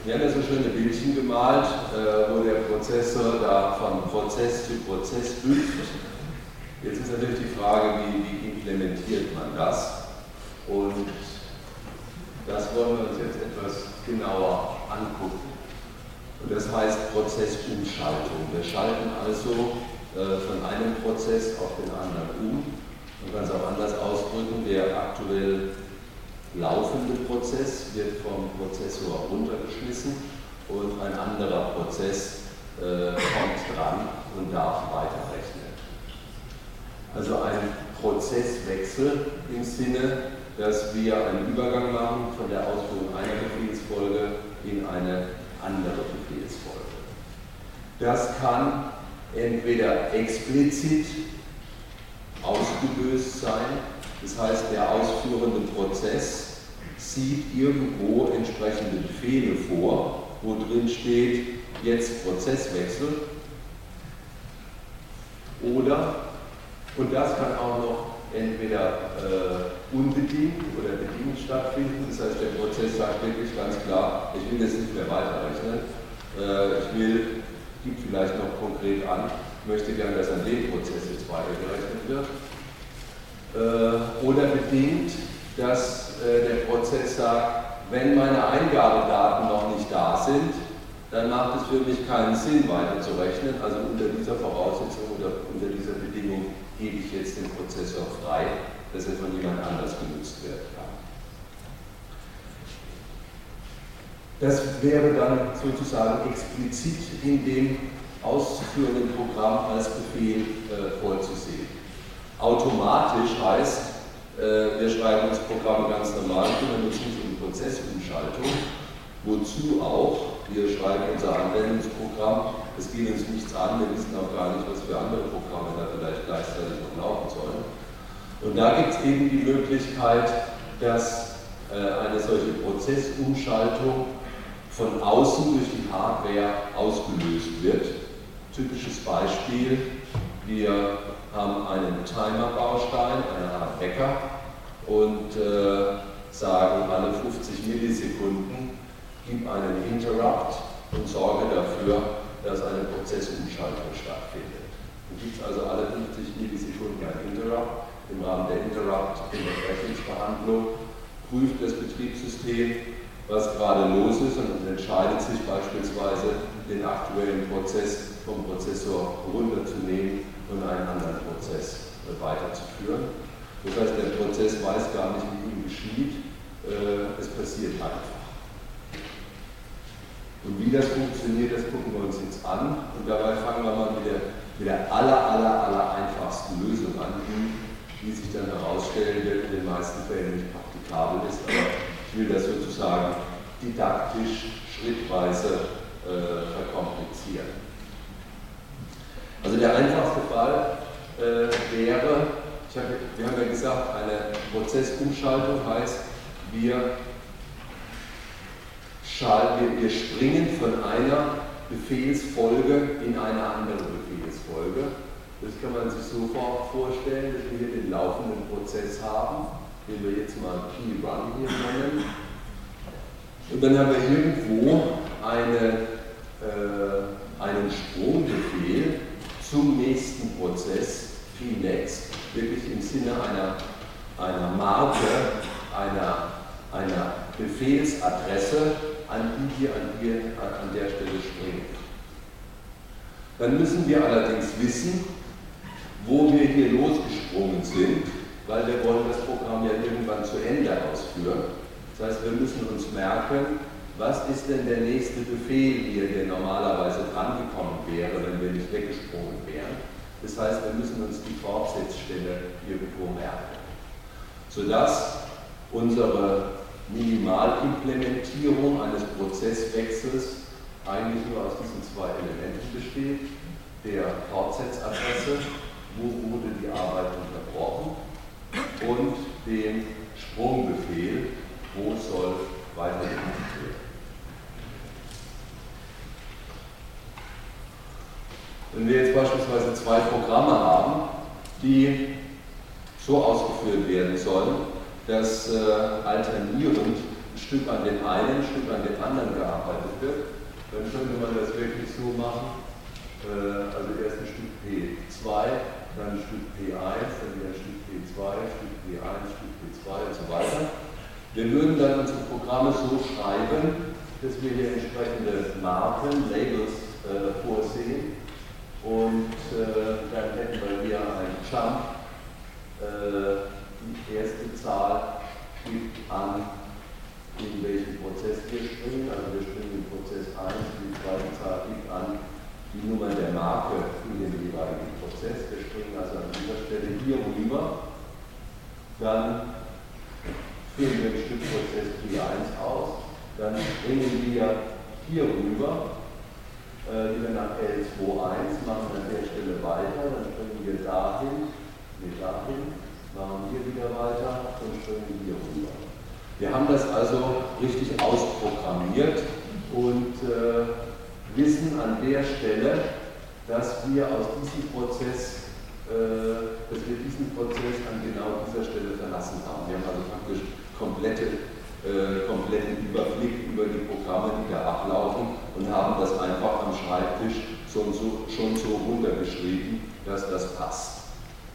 Wir haben ja so schöne Bildchen gemalt, äh, wo der Prozessor da von Prozess zu Prozess hüpft. Jetzt ist natürlich die Frage, wie, wie implementiert man das? Und das wollen wir uns jetzt etwas genauer angucken. Und das heißt Prozessumschaltung. Wir schalten also äh, von einem Prozess auf den anderen um. Man kann es auch anders ausdrücken, der aktuell laufende Prozess wird vom Prozessor runtergeschmissen und ein anderer Prozess äh, kommt dran und darf weiterrechnen. Also ein Prozesswechsel im Sinne, dass wir einen Übergang machen von der Ausführung einer Befehlsfolge in eine andere Befehlsfolge. Das kann entweder explizit ausgelöst sein, das heißt, der ausführende Prozess sieht irgendwo entsprechende Befehle vor, wo drin steht, jetzt Prozesswechsel. Oder, und das kann auch noch entweder äh, unbedingt oder bedingt stattfinden, das heißt, der Prozess sagt wirklich ganz klar, ich will jetzt nicht mehr weiterrechnen, äh, ich will, gibt vielleicht noch konkret an, ich möchte gerne, dass an dem Prozess jetzt weitergerechnet wird. Oder bedingt, dass der Prozess sagt, wenn meine Eingabedaten noch nicht da sind, dann macht es für mich keinen Sinn, weiter zu rechnen. Also unter dieser Voraussetzung oder unter dieser Bedingung gebe ich jetzt den Prozessor frei, dass er von jemand anders genutzt werden kann. Das wäre dann sozusagen explizit in dem auszuführenden Programm als Befehl äh, vorzusehen. Automatisch heißt, äh, wir schreiben das Programm ganz normal, kümmern uns nicht um Prozessumschaltung, wozu auch, wir schreiben unser Anwendungsprogramm, es geht uns nichts an, wir wissen auch gar nicht, was für andere Programme da vielleicht gleichzeitig noch laufen sollen. Und da gibt es eben die Möglichkeit, dass äh, eine solche Prozessumschaltung von außen durch die Hardware ausgelöst wird. Typisches Beispiel, wir haben einen Timer-Baustein, eine Art Wecker und äh, sagen alle fünfzig Millisekunden, gib einen Interrupt und sorge dafür, dass eine Prozessumschaltung stattfindet. Dann gibt es also alle fünfzig Millisekunden einen Interrupt. Im Rahmen der Interrupt-Unterbrechungsbehandlung prüft das Betriebssystem, was gerade los ist und entscheidet sich beispielsweise, den aktuellen Prozess vom Prozessor runterzunehmen und einen anderen Prozess weiterzuführen. Das heißt, der Prozess weiß gar nicht, wie ihm geschieht, es passiert einfach. Und wie das funktioniert, das gucken wir uns jetzt an und dabei fangen wir mal mit der, mit der aller, aller, aller einfachsten Lösung an, die, die sich dann herausstellen wird, in den meisten Fällen nicht praktikabel ist, aber ich will das sozusagen didaktisch, schrittweise äh, verkomplizieren. Also der einfachste Fall äh, wäre, ich hab, wir haben ja gesagt, eine Prozessumschaltung heißt, wir, wir, wir springen von einer Befehlsfolge in eine andere Befehlsfolge. Das kann man sich so vorstellen, dass wir hier den laufenden Prozess haben, den wir jetzt mal Key Run hier nennen. Und dann haben wir irgendwo eine, äh, einen Sprungbefehl zum nächsten Prozess, P-Next, wirklich im Sinne einer, einer Marke, einer, einer Befehlsadresse, an die wir an, die, an der Stelle springen. Dann müssen wir allerdings wissen, wo wir hier losgesprungen sind, weil wir wollen das Programm ja irgendwann zu Ende ausführen. Das heißt, wir müssen uns merken, was ist denn der nächste Befehl hier, der normalerweise drangekommen wäre, wenn wir nicht weggesprungen wären. Das heißt, wir müssen uns die Fortsetzstelle irgendwo merken, sodass unsere Minimalimplementierung eines Prozesswechsels eigentlich nur aus diesen zwei Elementen besteht, der Fortsetzadresse, wo wurde die Arbeit unterbrochen, und dem Sprungbefehl, wo soll weitergemacht werden. Wenn wir jetzt beispielsweise zwei Programme haben, die so ausgeführt werden sollen, dass äh, alternierend Stück an dem einen, ein Stück an dem anderen gearbeitet wird, dann könnte man das wirklich so machen, äh, also erst ein Stück P zwei, dann ein Stück P eins, dann wieder ein Stück P zwei, ein Stück P eins, ein Stück P zwei und so weiter. Wir würden dann unsere Programme so schreiben, dass wir hier entsprechende Marken, Labels äh, vorsehen und äh, dann hätten wir hier ein Jump, äh, die erste Zahl gibt an, in welchen Prozess wir springen, also wir springen in Prozess eins, die zweite Zahl gibt an die Nummer der Marke in dem jeweiligen Prozess, wir springen also an dieser Stelle hier rüber, dann führen wir ein Stück Prozess P eins aus, dann springen wir hier rüber, äh, wieder nach L zwei Punkt eins, machen an der Stelle weiter, dann springen wir dahin, wir dahin, machen hier wieder weiter und springen hier rüber. Wir haben das also richtig ausprogrammiert und äh, wissen an der Stelle, dass wir aus diesem Prozess, äh, dass wir diesen Prozess an genau dieser Stelle verlassen haben. Wir haben also praktisch komplette, äh, kompletten Überblick über die Programme, die da ablaufen und haben das einfach am Schreibtisch schon so, schon so runtergeschrieben, dass das passt.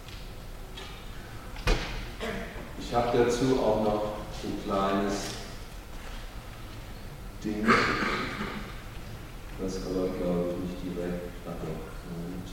Ich habe dazu auch noch ein kleines Ding, das aber glaube ich nicht direkt. Ach doch, Moment.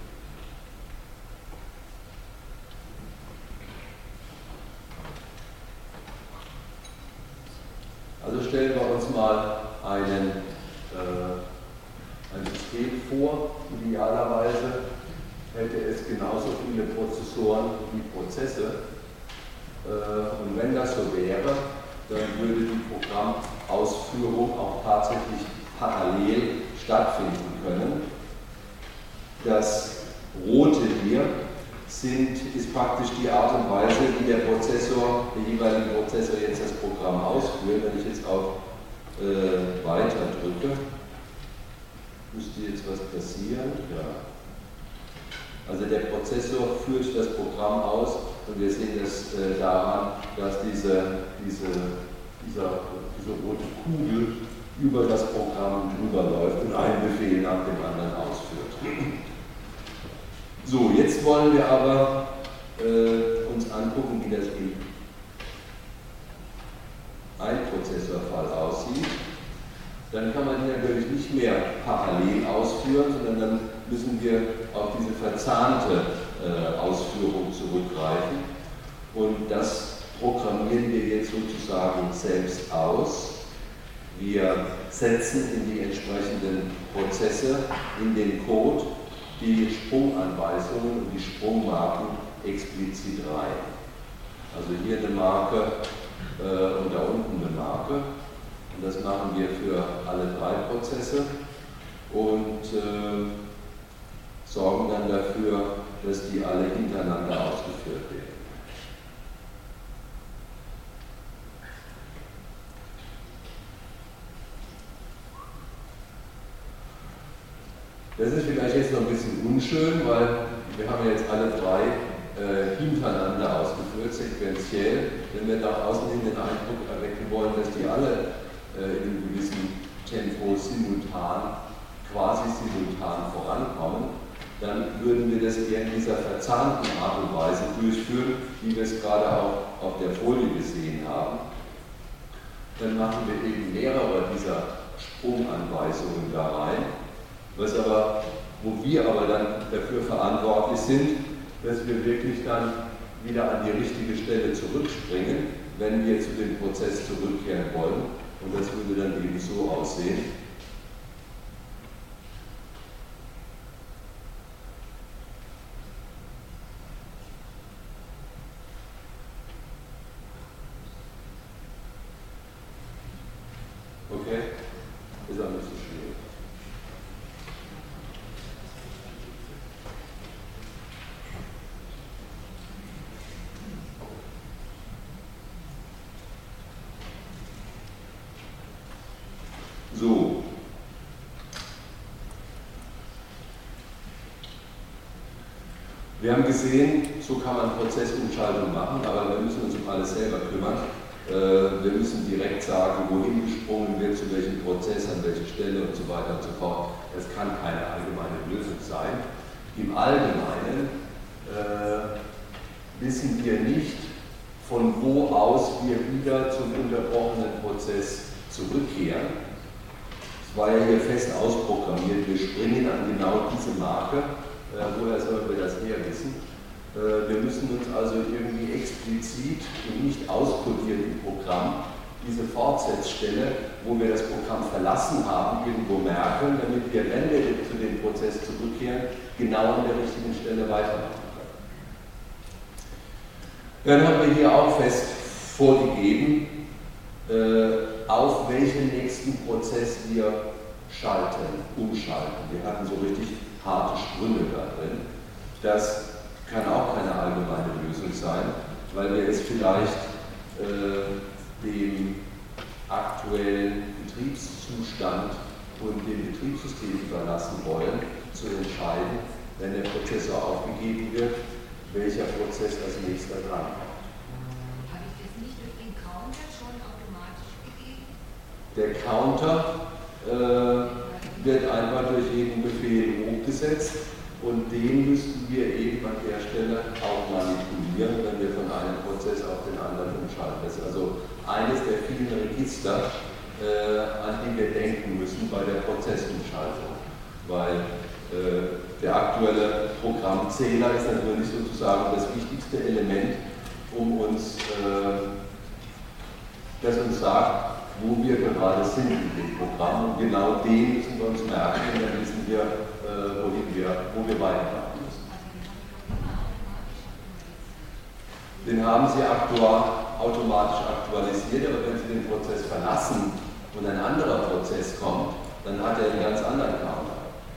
Also stellen wir uns mal einen, äh, ein System vor. Idealerweise hätte es genauso viele Prozessoren wie Prozesse. Und wenn das so wäre, dann würde die Programmausführung auch tatsächlich parallel stattfinden können. Das Rote hier sind, ist praktisch die Art und Weise, wie der Prozessor, der jeweilige Prozessor jetzt das Programm ausführt. Wenn ich jetzt auf äh, Weiter drücke, müsste jetzt was passieren. Ja. Also der Prozessor führt das Programm aus und wir sehen das äh, daran, dass diese, diese, dieser, diese rote Kugel über das Programm drüber läuft und einen Befehl nach dem anderen ausführt. So, jetzt wollen wir aber äh, uns angucken, wie das im Einprozessorfall aussieht. Dann kann man hier natürlich nicht mehr parallel ausführen, sondern dann müssen wir auf diese verzahnte äh, Ausführung zurückgreifen. Und das programmieren wir jetzt sozusagen selbst aus. Wir setzen in die entsprechenden Prozesse, in den Code, die Sprunganweisungen und die Sprungmarken explizit rein. Also hier eine Marke äh, und da unten eine Marke. Und das machen wir für alle drei Prozesse und äh, sorgen dann dafür, dass die alle hintereinander ausgeführt werden. Das ist vielleicht jetzt noch ein bisschen unschön, weil wir haben jetzt alle drei äh, hintereinander ausgeführt, sequenziell. Wenn wir nach außen hin den Eindruck erwecken wollen, dass die alle äh, in einem gewissen Tempo simultan, quasi simultan vorankommen, dann würden wir das eher in dieser verzahnten Art und Weise durchführen, wie wir es gerade auch auf der Folie gesehen haben. Dann machen wir eben mehrere dieser Sprunganweisungen da rein. Was aber, wo wir aber dann dafür verantwortlich sind, dass wir wirklich dann wieder an die richtige Stelle zurückspringen, wenn wir zu dem Prozess zurückkehren wollen. Und das würde dann eben so aussehen. Okay? Ist auch nicht so schwierig. So. Wir haben gesehen, so kann man Prozessumschaltung machen, aber wir müssen uns um alles selber kümmern. wir müssen direkt sagen, wohin gesprungen wird, zu welchem Prozess, an welche Stelle und so weiter und so fort. Das kann keine allgemeine Lösung sein. Im Allgemeinen äh, wissen wir nicht, von wo aus wir wieder zum unterbrochenen Prozess zurückkehren. Es war ja hier fest ausprogrammiert, wir springen an genau diese Marke, äh, woher sollen wir das her wissen? Wir müssen uns also irgendwie explizit und nicht auskodiert im Programm diese Fortsetzstelle, wo wir das Programm verlassen haben, irgendwo merken, damit wir, wenn wir zu dem Prozess zurückkehren, genau an der richtigen Stelle weitermachen können. Dann haben wir hier auch fest vorgegeben, auf welchen nächsten Prozess wir schalten, umschalten. Wir hatten so richtig harte Sprünge da drin. Das kann auch keine allgemeine Lösung sein, weil wir es vielleicht äh, dem aktuellen Betriebszustand und dem Betriebssystem überlassen wollen, zu entscheiden, wenn der Prozessor aufgegeben wird, welcher Prozess als nächster drankommt. Habe ich das nicht durch den Counter schon automatisch gegeben? Der Counter äh, wird einfach durch jeden Befehl hochgesetzt. Und den müssten wir eben an der Stelle auch manipulieren, wenn wir von einem Prozess auf den anderen umschalten. Das ist also eines der vielen Register, äh, an die wir denken müssen bei der Prozessumschaltung. Weil äh, der aktuelle Programmzähler ist natürlich sozusagen das wichtigste Element, um uns, äh, das uns sagt, wo wir gerade sind in dem Programm. Und genau den müssen wir uns merken, und dann wissen wir, wohin wir, wo wir weitermachen müssen. Den haben Sie aktuell automatisch aktualisiert, aber wenn Sie den Prozess verlassen und ein anderer Prozess kommt, dann hat er einen ganz anderen Counter.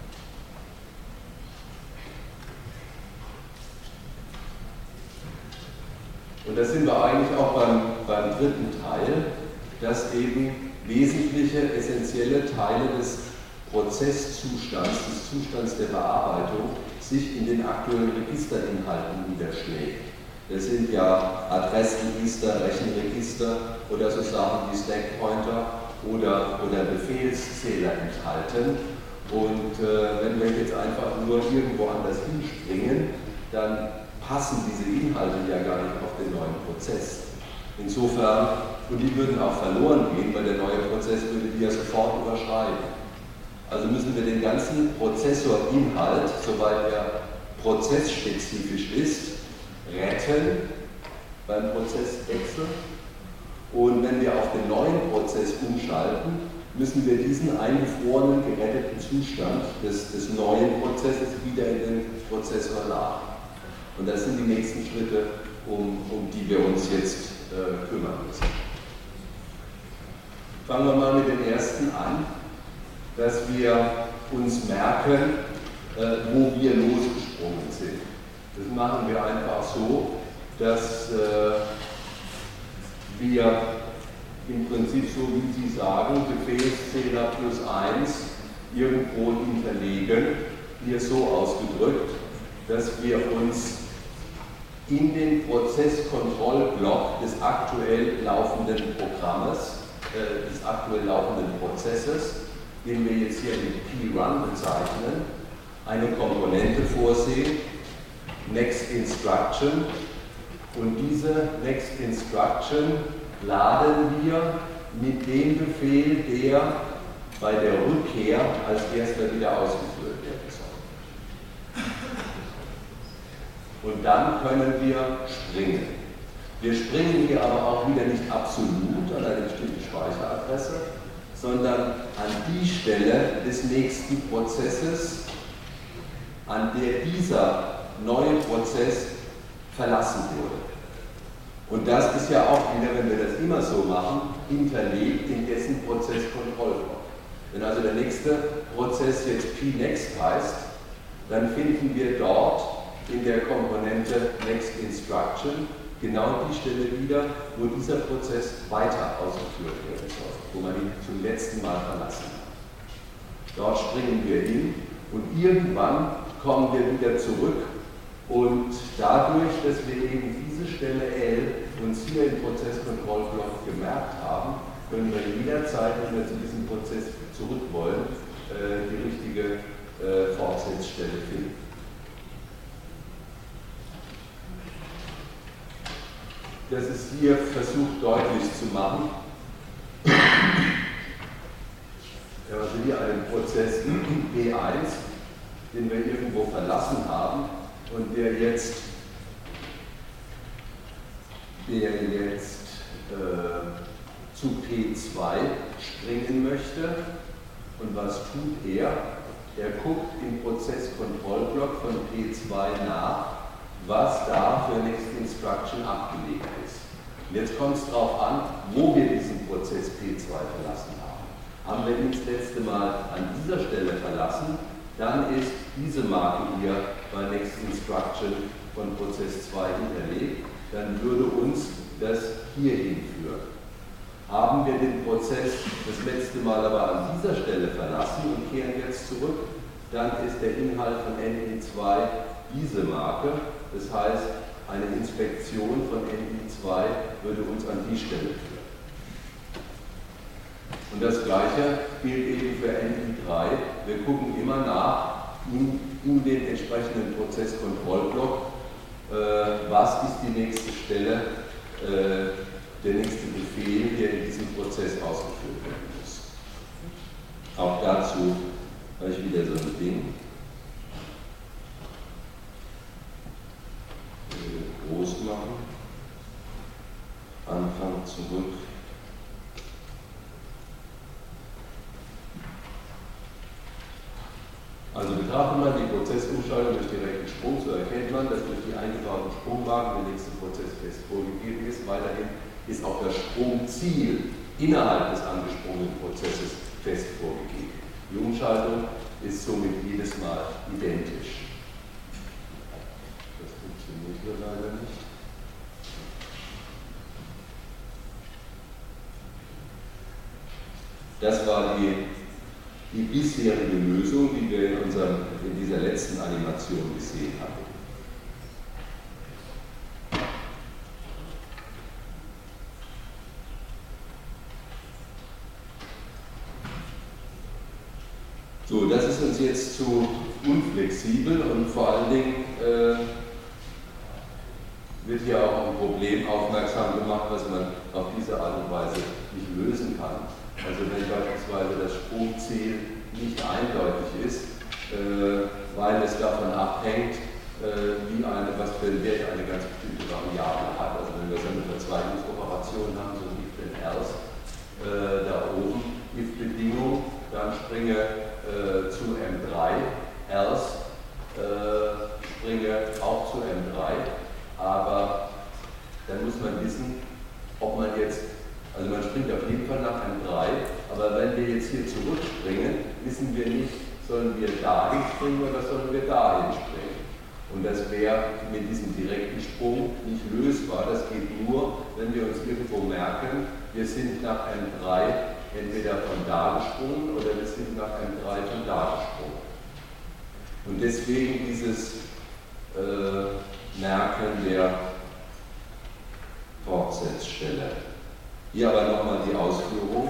Und da sind wir eigentlich auch beim, beim dritten Teil, dass eben wesentliche, essentielle Teile des Prozesszustands, des Zustands der Bearbeitung, sich in den aktuellen Registerinhalten niederschlägt. Das sind ja Adressregister, Rechenregister oder so Sachen wie Stackpointer oder, oder Befehlszähler enthalten. Und äh, wenn wir jetzt einfach nur irgendwo anders hinspringen, dann passen diese Inhalte ja gar nicht auf den neuen Prozess. Insofern, und die würden auch verloren gehen, weil der neue Prozess würde die ja sofort überschreiben. Also müssen wir den ganzen Prozessorinhalt, soweit er prozessspezifisch ist, retten beim Prozesswechsel. Und wenn wir auf den neuen Prozess umschalten, müssen wir diesen eingefrorenen, geretteten Zustand des, des neuen Prozesses wieder in den Prozessor laden. Und das sind die nächsten Schritte, um, um die wir uns jetzt äh, kümmern müssen. Fangen wir mal mit dem ersten an, dass wir uns merken, äh, wo wir losgesprungen sind. Das machen wir einfach so, dass äh, wir im Prinzip so, wie Sie sagen, Befehlszähler plus eins irgendwo hinterlegen, hier so ausgedrückt, dass wir uns in den Prozesskontrollblock des aktuell laufenden Programmes, äh, des aktuell laufenden Prozesses, den wir jetzt hier mit P-Run bezeichnen, eine Komponente vorsehen, Next Instruction, und diese Next Instruction laden wir mit dem Befehl, der bei der Rückkehr als erster wieder ausgeführt werden soll. Und dann können wir springen. Wir springen hier aber auch wieder nicht absolut an eine bestimmte Speicheradresse, sondern an die Stelle des nächsten Prozesses, an der dieser neue Prozess verlassen wurde. Und das ist ja auch wieder, wenn wir das immer so machen, hinterlegt in dessen Prozesskontrollblock. Wenn also der nächste Prozess jetzt P-Next heißt, dann finden wir dort in der Komponente Next Instruction genau die Stelle wieder, wo dieser Prozess weiter ausgeführt werden soll, wo man ihn zum letzten Mal verlassen hat. Dort springen wir hin und irgendwann kommen wir wieder zurück Und dadurch, dass wir eben diese Stelle L uns hier im Prozesskontrollblock gemerkt haben, können wir jederzeit, wenn wir zu diesem Prozess zurück wollen, die richtige Fortsetzstelle finden. Das ist hier versucht deutlich zu machen. Also hier einen Prozess P eins, den wir irgendwo verlassen haben und der jetzt, der jetzt äh, zu P zwei springen möchte. Und was tut er? Er guckt im Prozesskontrollblock von P zwei nach, was da für Next Instruction abgelegt ist. Und jetzt kommt es darauf an, wo wir diesen Prozess P zwei verlassen haben. Haben wir ihn das letzte Mal an dieser Stelle verlassen, dann ist diese Marke hier bei Next Instruction von Prozess zwei hinterlegt, dann würde uns das hier hinführen. Haben wir den Prozess das letzte Mal aber an dieser Stelle verlassen und kehren jetzt zurück, dann ist der Inhalt von N I zwei diese Marke. Das heißt, eine Inspektion von N I zwei würde uns an die Stelle führen. Und das Gleiche gilt eben für N I drei. Wir gucken immer nach in, in den entsprechenden Prozesskontrollblock, äh, was ist die nächste Stelle, äh, der nächste Befehl, der in diesem Prozess ausgeführt werden muss. Auch dazu habe ich wieder so ein Ding. Groß machen. Anfang zurück. Also betrachtet man die Prozessumschaltung durch direkten Sprung, so erkennt man, dass durch die eingebauten Sprungwagen der nächste Prozess fest vorgegeben ist. Weiterhin ist auch das Sprungziel innerhalb des angesprungenen Prozesses fest vorgegeben. Die Umschaltung ist somit jedes Mal identisch. Das funktioniert hier leider nicht. Das war die, die bisherige Lösung, die wir in, unserem, in dieser letzten Animation gesehen haben. So, das ist uns jetzt zu unflexibel und vor allen Dingen äh, wird hier auch ein Problem aufmerksam gemacht, was man auf diese Art und Weise nicht lösen kann. Also wenn beispielsweise das Sprungziel nicht eindeutig ist, äh, weil es davon abhängt, äh, wie eine, was für einen Wert eine ganz bestimmte Variable hat. Also wenn wir so eine Verzweigungsoperation haben, so wie den else äh, da oben, if-Bedingung, dann springe äh, zu M drei, else äh, springe auch zu M drei, aber dann muss man wissen, ob man jetzt, also man springt auf jeden Fall nach M drei, aber wenn wir jetzt hier zurückspringen, wissen wir nicht, sollen wir dahin springen oder sollen wir dahin springen. Und das wäre mit diesem direkten Sprung nicht lösbar. Das geht nur, wenn wir uns irgendwo merken, wir sind nach M drei entweder von da gesprungen oder wir sind nach M drei von da gesprungen. Und deswegen dieses äh, Merken der Fortsetzstelle. Hier aber nochmal die Ausführung.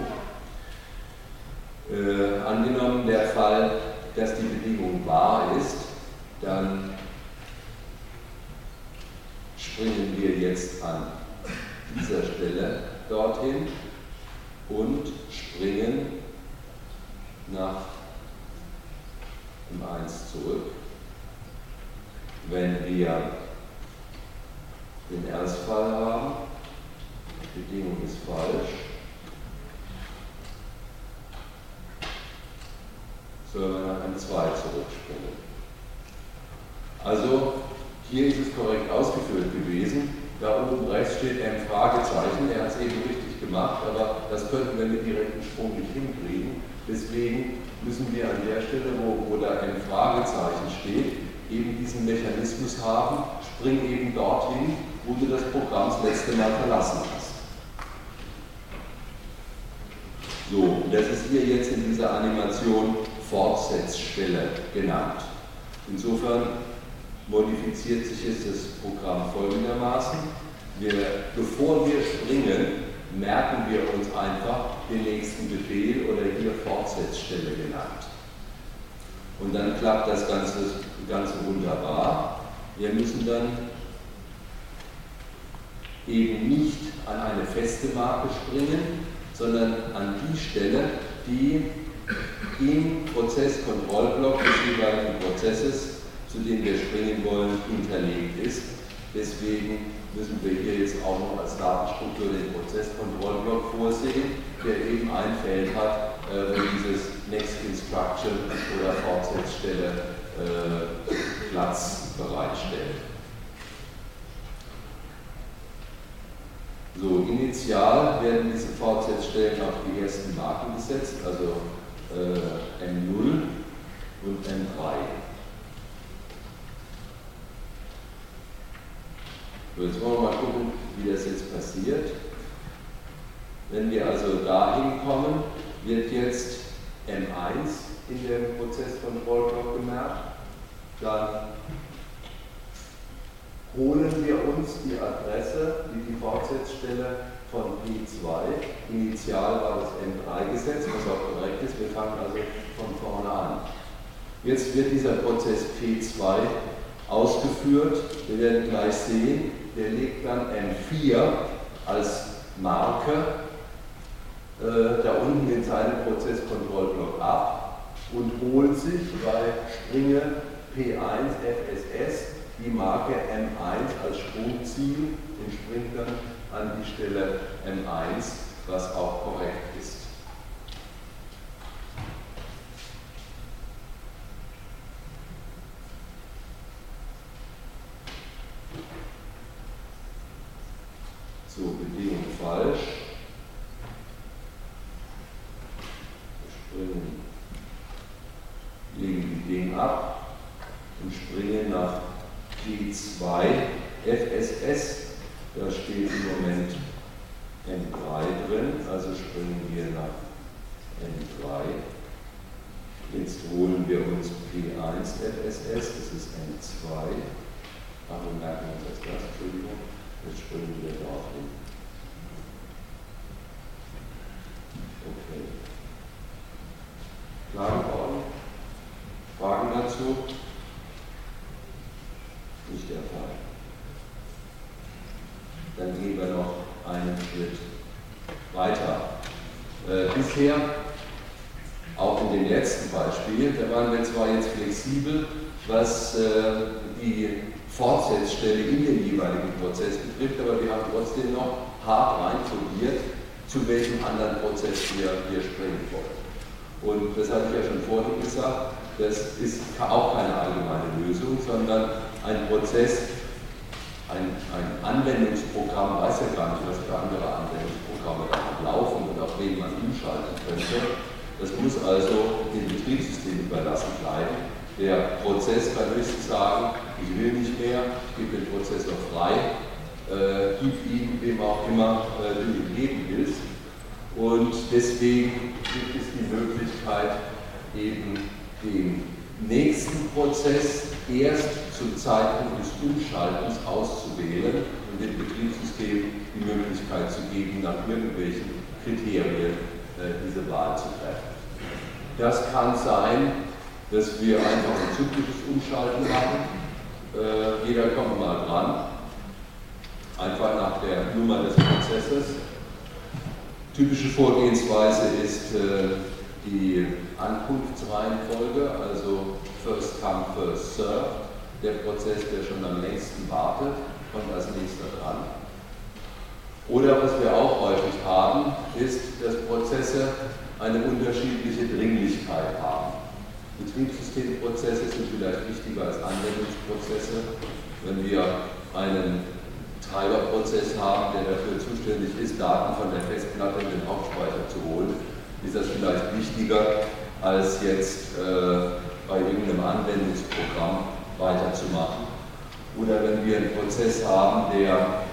Äh, angenommen der Fall, dass die Bedingung wahr ist, dann springen wir jetzt an dieser Stelle dorthin und springen nach M eins zurück. Wenn wir den Else-Fall haben, die Bedingung ist falsch, sollen wir nach M zwei zurückspringen. Also hier ist es korrekt ausgeführt gewesen. Da oben rechts steht M Fragezeichen, er hat es eben richtig gemacht, aber das könnten wir mit direktem Sprung nicht hinkriegen. Deswegen müssen wir an der Stelle, wo, wo da M Fragezeichen steht, eben diesen Mechanismus haben, spring eben dorthin, wo du das Programm das letzte Mal verlassen hast. So, das ist hier jetzt in dieser Animation Fortsetzstelle genannt. Insofern modifiziert sich jetzt das Programm folgendermaßen. Wir, bevor wir springen, merken wir uns einfach den nächsten Befehl oder hier Fortsetzstelle genannt. Und dann klappt das Ganze, das Ganze wunderbar. Wir müssen dann eben nicht an eine feste Marke springen, sondern an die Stelle, die im Prozesskontrollblock des jeweiligen Prozesses, zu dem wir springen wollen, hinterlegt ist. Deswegen müssen wir hier jetzt auch noch als Datenstruktur den Prozesskontrollblock vorsehen, der eben ein Feld hat, äh, wo dieses Next Instruction oder Fortsetzstelle äh, Platz bereitstellt. So, initial werden diese Fortsetzstellen auf die ersten Marken gesetzt, also äh, M null und M drei. So, jetzt wollen wir mal gucken, wie das jetzt passiert. Wenn wir also dahin kommen, wird jetzt M eins in dem Prozesskontrollblock gemerkt. Dann holen wir uns die Adresse, die die Fortsetzstelle von P zwei. Initial war das M drei gesetzt, was auch korrekt ist. Wir fangen also von vorne an. Jetzt wird dieser Prozess P zwei ausgeführt. Wir werden gleich sehen, der legt dann M vier als Marke äh, da unten in seinem Prozesskontrollblock ab und holt sich bei Springe P eins F S S die Marke M eins als Sprungziel und springt dann an die Stelle M eins, was auch korrekt ist. So, Bedingung falsch. Wir springen, legen die Dinge ab und springen nach P zwei F S S. Da steht im Moment M drei drin, also springen wir nach M drei. Jetzt holen wir uns P eins F S S, das ist M zwei. Ach, wir merken uns als das, Entschuldigung. Jetzt springen wir darauf hin. Okay. Klar geworden? Fragen dazu? Nicht der Fall. Dann gehen wir noch einen Schritt weiter. Äh, bisher, auch in dem letzten Beispiel, da waren wir zwar jetzt flexibel, was äh, die Fortsetzstelle in den jeweiligen Prozess betrifft, aber wir haben trotzdem noch hart reinkodiert, zu welchem anderen Prozess wir, wir springen wollen. Und das hatte ich ja schon vorhin gesagt, das ist auch keine allgemeine Lösung, sondern ein Prozess, ein, ein Anwendungsprogramm weiß ja gar nicht, was für andere Anwendungsprogramme da laufen und auf wen man umschalten könnte. Das muss also dem Betriebssystem überlassen bleiben. Der Prozess kann höchstens sagen, ich will nicht mehr, ich gebe den Prozessor frei, äh, gib ihm, wem auch immer äh, du ihm geben willst. Und deswegen gibt es die Möglichkeit, eben den nächsten Prozess erst zum Zeitpunkt des Umschaltens auszuwählen und dem Betriebssystem die Möglichkeit zu geben, nach irgendwelchen Kriterien äh, diese Wahl zu treffen. Das kann sein, dass wir einfach ein zyklisches Umschalten machen. Äh, jeder kommt mal dran, einfach nach der Nummer des Prozesses. Typische Vorgehensweise ist äh, die Ankunftsreihenfolge, also first come, first serve. Der Prozess, der schon am längsten wartet, kommt als nächster dran. Oder was wir auch häufig haben, ist, dass Prozesse eine unterschiedliche Dringlichkeit haben. Betriebssystemprozesse sind vielleicht wichtiger als Anwendungsprozesse. Wenn wir einen Treiberprozess haben, der dafür zuständig ist, Daten von der Festplatte in den Hauptspeicher zu holen, ist das vielleicht wichtiger, als jetzt äh, bei irgendeinem Anwendungsprogramm weiterzumachen. Oder wenn wir einen Prozess haben, der,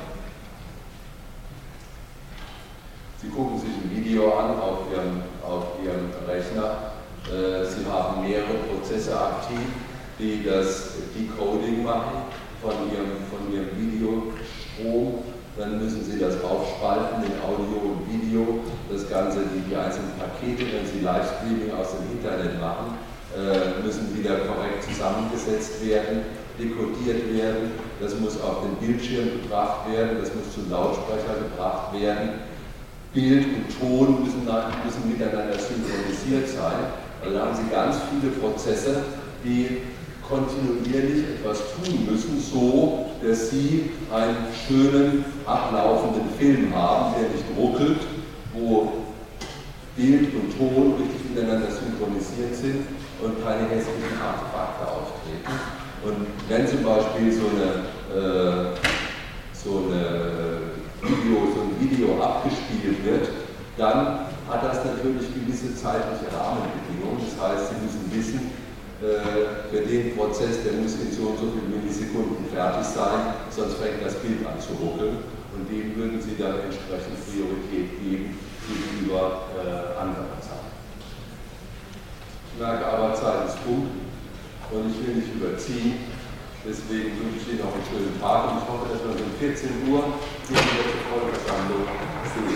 Sie gucken sich ein Video an auf Ihrem, auf Ihrem Rechner, äh, Sie haben mehrere Prozesse aktiv die das Decoding machen von ihrem, von ihrem Videostrom. Dann müssen Sie das aufspalten in Audio und Video. Das Ganze, die, die einzelnen Pakete, wenn Sie Livestreaming aus dem Internet machen, äh, müssen wieder korrekt zusammengesetzt werden, dekodiert werden. Das muss auf den Bildschirm gebracht werden, das muss zum Lautsprecher gebracht werden. Bild und Ton müssen, müssen miteinander synchronisiert sein. Also haben Sie ganz viele Prozesse, die kontinuierlich etwas tun müssen, so dass Sie einen schönen, ablaufenden Film haben, der nicht ruckelt, wo Bild und Ton richtig miteinander synchronisiert sind und keine hässlichen Artefakte auftreten. Und wenn zum Beispiel so eine, äh, so eine Video, so ein Video abgespielt wird, dann hat das natürlich gewisse zeitliche Rahmenbedingungen. Das heißt, Sie müssen wissen, für den Prozess, der muss in so und so vielen Millisekunden fertig sein, sonst fängt das Bild an zu ruckeln und dem würden Sie dann entsprechend Priorität geben gegenüber äh, anderen Sachen. Ich merke aber, Zeit ist gut und ich will nicht überziehen, deswegen wünsche ich Ihnen noch einen schönen Tag und ich hoffe, dass wir um vierzehn Uhr die letzte Vollversammlung sehen.